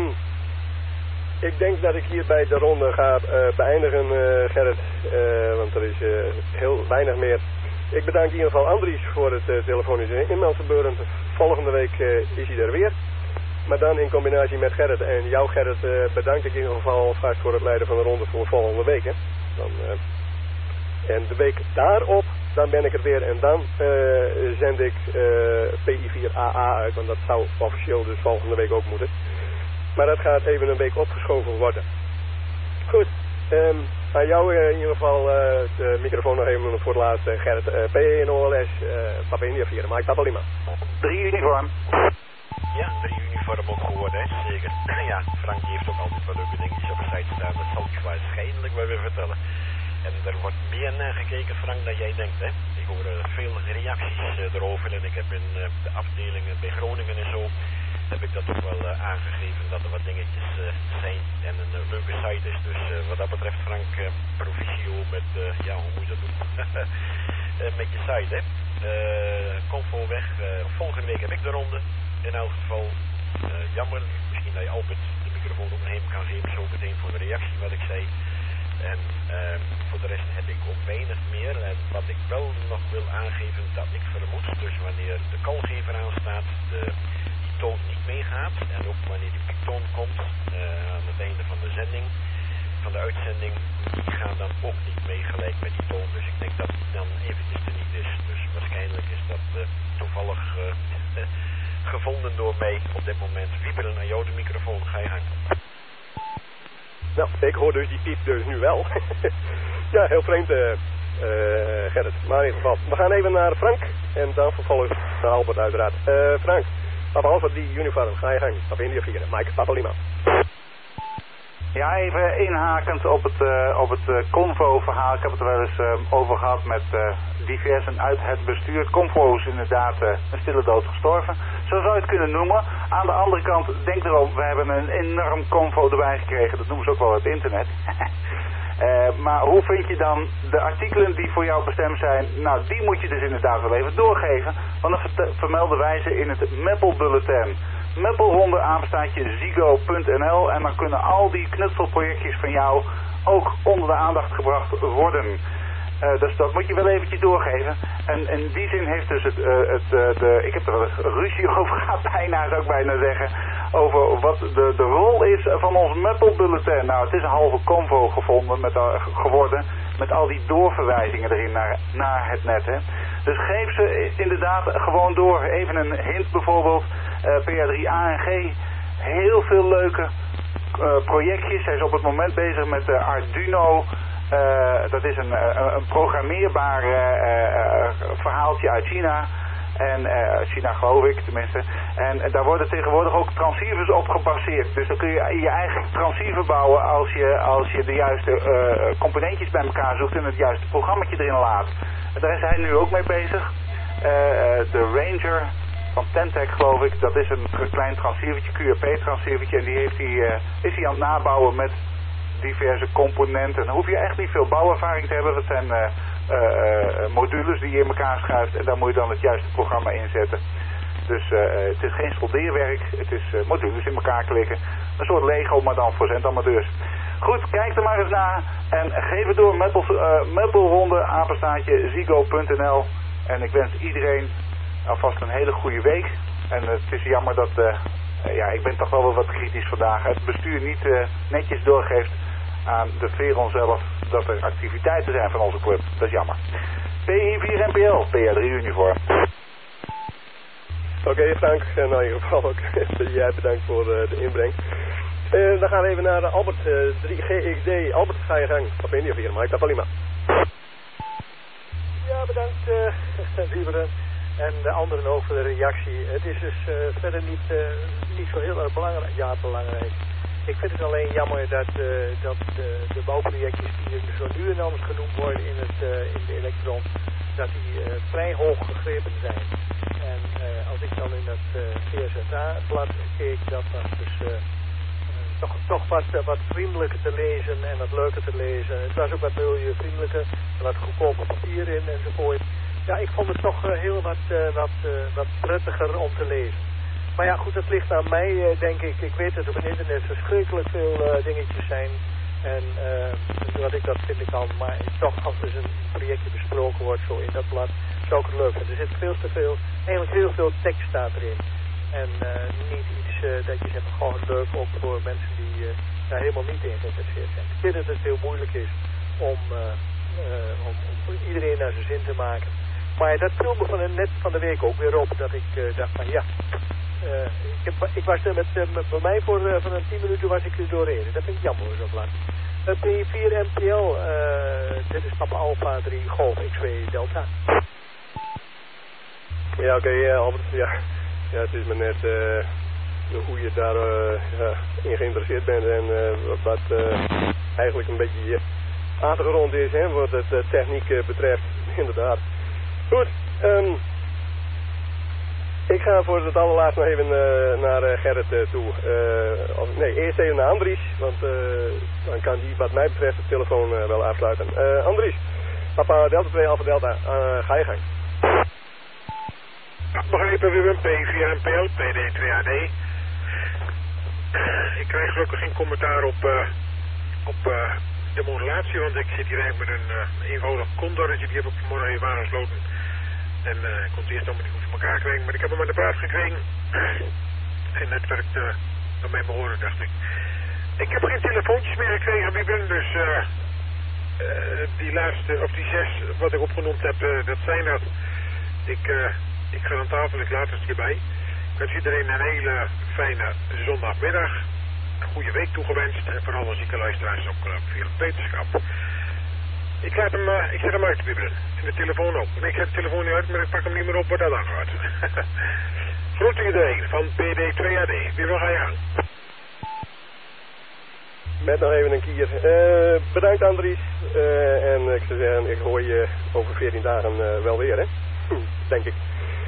Speaker 1: ik denk dat ik hier bij de ronde ga beëindigen, Gerrit, want er is heel weinig meer. Ik bedank in ieder geval Andries voor het telefonische inmeldgebeuren. Volgende week is hij er weer. Maar dan in combinatie met Gerrit. En jou Gerrit bedank ik in ieder geval vast voor het leiden van de ronde voor volgende week. Hè. Dan, en de week daarop, dan ben ik er weer. En dan zend ik PI4AA uit. Want dat zou officieel dus volgende week ook moeten. Maar dat gaat even een week opgeschoven worden. Goed. Aan jou in ieder geval de microfoon nog even voor het laatste. Gerrit, PE en OLS, Papa India 4, Mike Papa Lima.
Speaker 8: 3 uniform.
Speaker 2: Ja, 3 uniform ook geworden, hè, zeker. Ja, Frank die heeft ook altijd wel leuke dingetjes op de site staan. Dat zal ik waarschijnlijk wel weer vertellen. En er wordt meer naar gekeken, Frank, dan jij denkt, hè. Ik hoor veel reacties erover en ik heb in de afdelingen bij Groningen en zo, heb ik dat toch wel aangegeven dat er wat dingetjes zijn en een leuke site is. Dus wat dat betreft, Frank, proficio met, ja, hoe moet je dat doen? Met je site, hè. Convo weg, volgende week heb ik de ronde. In elk geval, jammer, misschien dat je Albert de microfoon ook nog even kan geven, zo meteen voor de reactie wat ik zei. En voor de rest heb ik ook weinig meer. En wat ik wel nog wil aangeven, dat ik vermoed, dus wanneer de kalgever aanstaat, die toon niet meegaat. En ook wanneer die piektoon komt aan het einde van de zending, van de uitzending, die gaan dan ook niet mee gelijk met die toon. Dus ik denk dat die dan eventjes er niet is. Dus waarschijnlijk is dat toevallig gevonden door mij op dit moment. Wieberen, aan jou de microfoon, ga je gang.
Speaker 1: Nou, ik hoor dus die piep dus nu wel. Ja, heel vreemd, Gerrit. Maar in ieder geval, we gaan even naar Frank. En dan vervolgens naar Albert uiteraard. Frank, Papa Alpha die uniform, ga je gang. Papa India 4, Mike Papa Lima.
Speaker 8: Ja, even inhakend op het Convo-verhaal. Ik heb het er wel eens over gehad met diversen uit het bestuur. Convo is inderdaad een stille dood gestorven. Zo zou je het kunnen noemen. Aan de andere kant, denk erom, we hebben een enorm Convo erbij gekregen. Dat noemen ze ook wel het internet. Maar hoe vind je dan de artikelen die voor jou bestemd zijn? Nou, die moet je dus inderdaad wel even doorgeven. Want dan vermelden wij ze in het Meppel Bulletin. Meppelhonden aanbestaatje zigo.nl en dan kunnen al die knutselprojectjes van jou ook onder de aandacht gebracht worden. Dus dat moet je wel eventjes doorgeven. En in die zin heeft dus ik heb er wel eens ruzie over gehad, bijna zou ik bijna zeggen, over wat de rol is van ons Meppelbulletin. Nou, het is een halve convo geworden met al die doorverwijzingen erin naar het net. Hè. Dus geef ze inderdaad gewoon door. Even een hint bijvoorbeeld, PR3ANG, heel veel leuke projectjes. Hij is op het moment bezig met Arduino. Dat is een programmeerbaar verhaaltje uit China. En China geloof ik tenminste. En daar worden tegenwoordig ook transceivers op gebaseerd. Dus dan kun je je eigen transceiver bouwen als je de juiste componentjes bij elkaar zoekt en het juiste programmaatje erin laat. En daar is hij nu ook mee bezig. De Ranger van Tentec geloof ik, dat is een klein transceivertje, QRP-transceivertje. En die is hij aan het nabouwen met diverse componenten. Dan hoef je echt niet veel bouwervaring te hebben. Dat zijn modules die je in elkaar schuift en daar moet je dan het juiste programma inzetten. Dus het is geen soldeerwerk, het is modules in elkaar klikken. Een soort Lego, maar dan voor zendamateurs. Goed, kijk er maar eens naar en geef het door Meppelhonden, apenstaartje zigo.nl. En ik wens iedereen alvast een hele goede week. En het is jammer dat, ik ben toch wel wat kritisch vandaag. Het bestuur niet netjes doorgeeft aan de Veron zelf dat er activiteiten zijn van onze club. Dat is jammer. PI4NPL, PR3 uniform.
Speaker 1: Oké, Frank. En in ieder geval ook jij bedankt voor de inbreng. Dan gaan we even naar Albert 3GXD. Albert, ga je gang. Op India 4, Mike Tapalima.
Speaker 9: Ja, bedankt, Wieberen. En de anderen ook voor de reactie. Het is dus verder niet zo heel erg belangrijk. Ja, belangrijk. Ik vind het alleen jammer dat de bouwprojectjes die er zo nu en anders genoemd worden in de elektron, dat die vrij hoog gegrepen zijn. En als ik dan in dat VSSA-blad keek, dat was dus toch wat vriendelijker te lezen en wat leuker te lezen. Het was ook wat milieuvriendelijker, wat goedkoper papier in enzovoort. Ja, ik vond het toch heel wat prettiger om te lezen. Maar ja, goed, het ligt aan mij, denk ik. Ik weet dat op het internet verschrikkelijk veel dingetjes zijn. En wat ik dat vind ik al. Maar toch, als er een projectje besproken wordt, zo in dat blad, zou ik het leuk vinden. Er zit veel te veel, eigenlijk heel veel tekst staat erin. En niet iets dat je zegt, gewoon leuk ook voor mensen die daar helemaal niet in geïnteresseerd zijn. Ik vind dat het heel moeilijk is om iedereen naar zijn zin te maken. Maar dat viel me net van de week ook weer op, dat ik dacht van ja, ik was er bij mij van een 10 minuten was ik er doorheen. Dat vind ik jammer zo lang. P4 MPL, dit is Papa Alpha 3 Golf X2 Delta.
Speaker 1: Ja, oké, Albert, ja, het is me net hoe je daar in geïnteresseerd bent en wat eigenlijk een beetje achtergrond is, hè, wat het techniek betreft, inderdaad. Goed, ik ga voor het allerlaatst nog even naar Gerrit toe. Eerst even naar Andries, want dan kan die wat mij betreft de telefoon wel afsluiten. Andries, Papa Delta 2 Alpha Delta, ga je gang.
Speaker 6: Begrepen, Wim, P4 MPL, PD 2AD. Ik krijg gelukkig geen commentaar op de modulatie, want ik zit hier eigenlijk met een eenvoudig condorretje, die heb ik vanmorgen even aangesloten. En ik kon het eerst allemaal niet goed voor elkaar krijgen, maar ik heb hem aan de praat gekregen. En het werkt bij mijn behoren, dacht ik. Ik heb geen telefoontjes meer gekregen, Wim, dus die laatste, of die 6 wat ik opgenoemd heb, dat zijn dat. Ik ga aan tafel, ik laat het hierbij. Ik wens iedereen een hele fijne zondagmiddag. Een goede week toegewenst. En vooral als zieke luisteraars ook veel wetenschap. Ik zet hem uit, Wibberen. En de telefoon op. Nee, ik zet de telefoon niet uit, maar ik pak hem niet meer op wat dat aangaat. Groet iedereen van PD 2AD. Wie wil ga je gang?
Speaker 1: Met nog even een kier. Bedankt Andries. En ik zou zeggen, ik hoor je over 14 dagen wel weer, hè? Denk ik.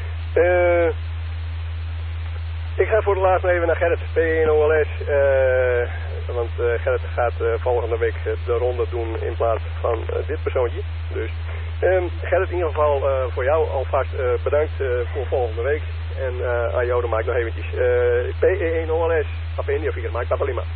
Speaker 1: Ik ga voor de laatst even naar Gerrit, P1OLS. Want Gerrit gaat volgende week de ronde doen in plaats van dit persoontje. Dus Gerrit, in ieder geval voor jou alvast bedankt voor volgende week. En aan jou dan maak ik nog eventjes. P1OLS, Papa India 4, maak dat wel maar.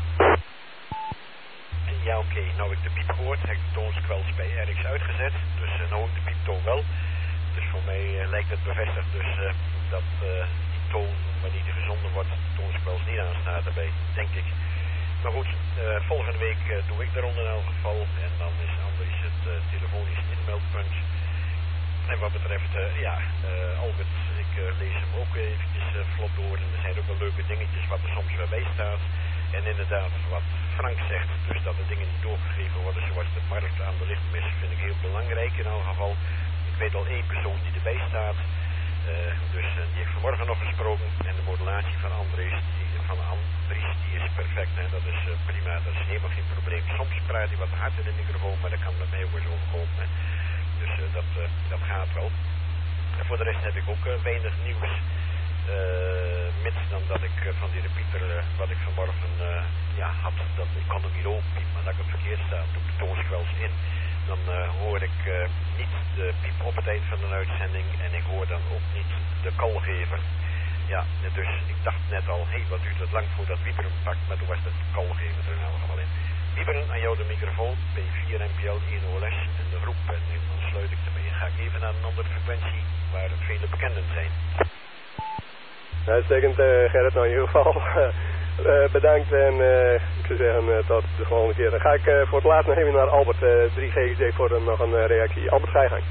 Speaker 2: Ja, oké. Nou ik de piep gehoord, heb ik de toonskwels bij RX uitgezet. Dus nou ik de pieptoon wel. Dus voor mij lijkt het bevestigd dus dat die toon, wanneer die gezonden wordt, de toonskwels niet aanstaat daarbij, denk ik. Maar goed, volgende week doe ik de ronde in elk geval. En dan is Andries het telefonisch inmeldpunt. En wat betreft, Albert, ik lees hem ook eventjes vlot door. En er zijn ook wel leuke dingetjes wat er soms weer bij staat. En inderdaad, wat Frank zegt, dus dat de dingen niet doorgegeven worden zoals de markt aan de lichtmis, vind ik heel belangrijk in elk geval. Ik weet al 1 persoon die erbij staat. Die heeft vanmorgen nog gesproken. En de modulatie van Andries, die is perfect. Hè? Dat is prima, dat is helemaal geen probleem. Soms praat hij wat hard in de microfoon, maar dat kan met mij ook eens overkomen. Hè? Dus dat gaat wel. En voor de rest heb ik ook weinig nieuws. Mits dan dat ik van die repeater, wat ik vanmorgen had, dat ik kon hem niet openpiepen, maar dat ik het verkeerd sta, doe ik de toonskwels in. Dan hoor ik niet de piep op het eind van de uitzending en ik hoor dan ook niet de kalgever. Ja, dus ik dacht net al, wat duurt het lang voordat Wieber hem pakt, maar toen was de kalgever er in elk geval in. Wieber, aan jou de microfoon, P4 MPL 1 OLS en de groep en dan sluit ik ermee. Ga ik even naar een andere frequentie waar vele bekenden zijn.
Speaker 1: Uitstekend Gerrit, nou in ieder geval bedankt en ik zou zeggen tot de volgende keer. Dan ga ik voor het laatst nog even naar Albert 3GXD voor nog een reactie. Albert, ga je gang.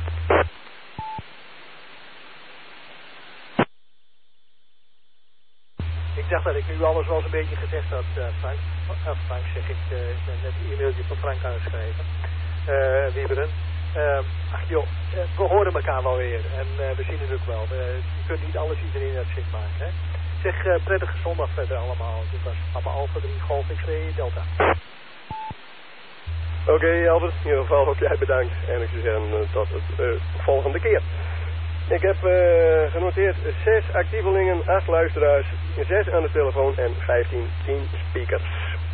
Speaker 9: Ik dacht dat ik nu alles wel eens een beetje gezegd had, Frank. Frank zeg ik, net een e-mailtje van Frank aangeschreven. Wieberen. Ach joh, we horen elkaar wel weer en we zien het ook wel. Je kunt niet alles iedereen uit zich maken. Hè? Zeg, prettige zondag verder allemaal. Dit was Papa Alpha 3 Golf X2 Delta.
Speaker 1: Oké, Albert, in ieder geval ook jij bedankt. En ik zou zeggen tot de volgende keer. Ik heb genoteerd 6 actievelingen, 8 luisteraars, 6 aan de telefoon en 10 speakers.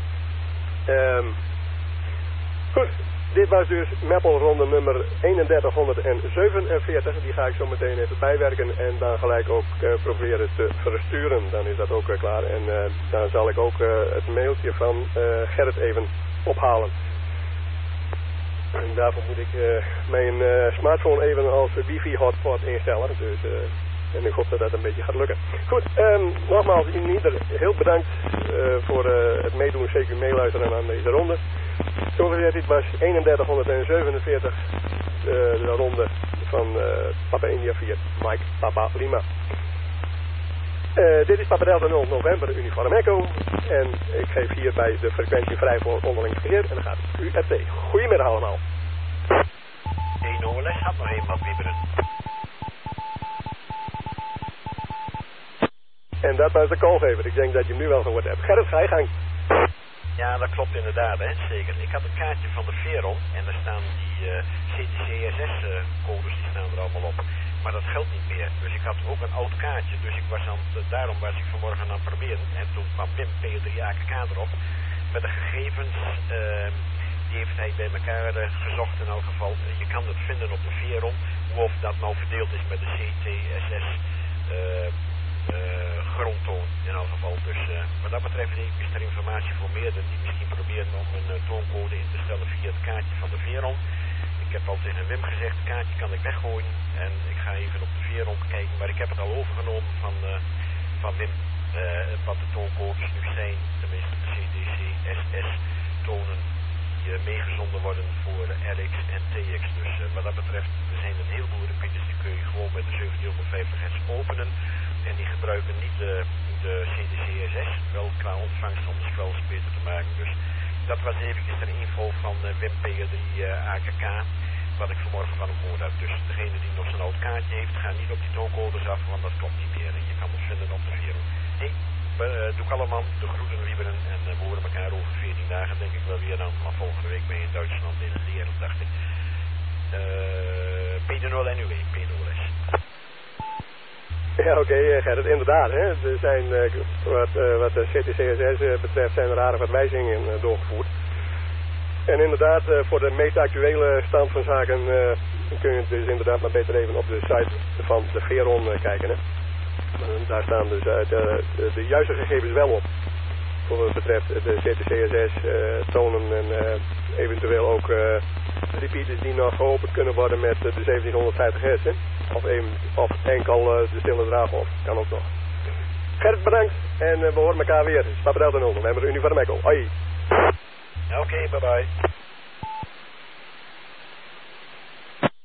Speaker 1: Goed. Dit was dus Meppelronde nummer 3147. Die ga ik zo meteen even bijwerken en dan gelijk ook proberen te versturen. Dan is dat ook klaar. En dan zal ik ook het mailtje van Gerrit even ophalen. En daarvoor moet ik mijn smartphone even als wifi hotspot instellen. Dus En ik hoop dat dat een beetje gaat lukken. Goed, nogmaals, ieder heel bedankt voor het meedoen, zeker meeluisteren aan deze ronde. Zoals gezegd, dit was 3147, de ronde van Papa India 4, Mike Papa Lima. Dit is Papa Delta 0 November Uniform Echo. En ik geef hierbij de frequentie vrij voor onderling verkeer. En dan gaat URT. Goedemiddag allemaal.
Speaker 2: 1 OLS had nog eenmaal wieberen.
Speaker 1: En dat was de callgever. Ik denk dat je hem nu wel gehoord hebt. Gerrit, ga je gang.
Speaker 2: Ja, dat klopt inderdaad, hè, zeker. Ik had een kaartje van de Veron en daar staan die CTCSS-codes, die staan er allemaal op. Maar dat geldt niet meer. Dus ik had ook een oud kaartje, dus ik was daarom was ik vanmorgen aan het proberen. En toen kwam Wim P3AKK erop met de gegevens, die heeft hij bij elkaar gezocht in elk geval. Je kan het vinden op de Veron, hoe of dat nou verdeeld is met de CTSS grondtoon in elk geval. Dus wat dat betreft is er informatie voor meerdere die misschien proberen om een tooncode in te stellen via het kaartje van de Veron. Ik heb al tegen Wim gezegd, het kaartje kan ik weggooien en ik ga even op de Veron kijken, maar ik heb het al overgenomen van Wim, wat de tooncodes nu zijn, tenminste de CTC-SS tonen die meegezonden worden voor RX en TX. Dus wat dat betreft, er zijn een heleboel repeaters die kun je gewoon met de 1750 Hz openen. En die gebruiken niet de CTC-SS, wel qua ontvangst om de spels beter te maken. Dus dat was eventjes een info van Wim P3AKK, wat ik vanmorgen van hem gehoord heb. Dus degene die nog zijn oud kaartje heeft, ga niet op die tooncodes af, want dat klopt niet meer. En je kan ons vinden op de Veron. Hey, doe allemaal de groeten wieberen en we horen elkaar over 14 dagen, denk ik wel weer dan. Maar volgende week ben je in Duitsland in Leren, dacht ik. P0 anyway, P0S.
Speaker 1: Ja, oké, Gerrit, inderdaad. Hè. Er zijn, wat de CTCSS betreft, zijn er rare verwijzingen doorgevoerd. En inderdaad, voor de meest actuele stand van zaken kun je dus inderdaad maar beter even op de site van de Veron kijken. Hè. Daar staan dus de juiste gegevens wel op. Voor wat betreft de CTCSS tonen en eventueel ook repeaters die nog geopend kunnen worden met de 1750 Hz. Hè. Of enkel de stille draaghof. Kan ook nog. Gerrit, bedankt. En we horen elkaar weer. Papa Delta 0. We hebben er Uniform Echo. Hoi.
Speaker 2: Oké, bye bye.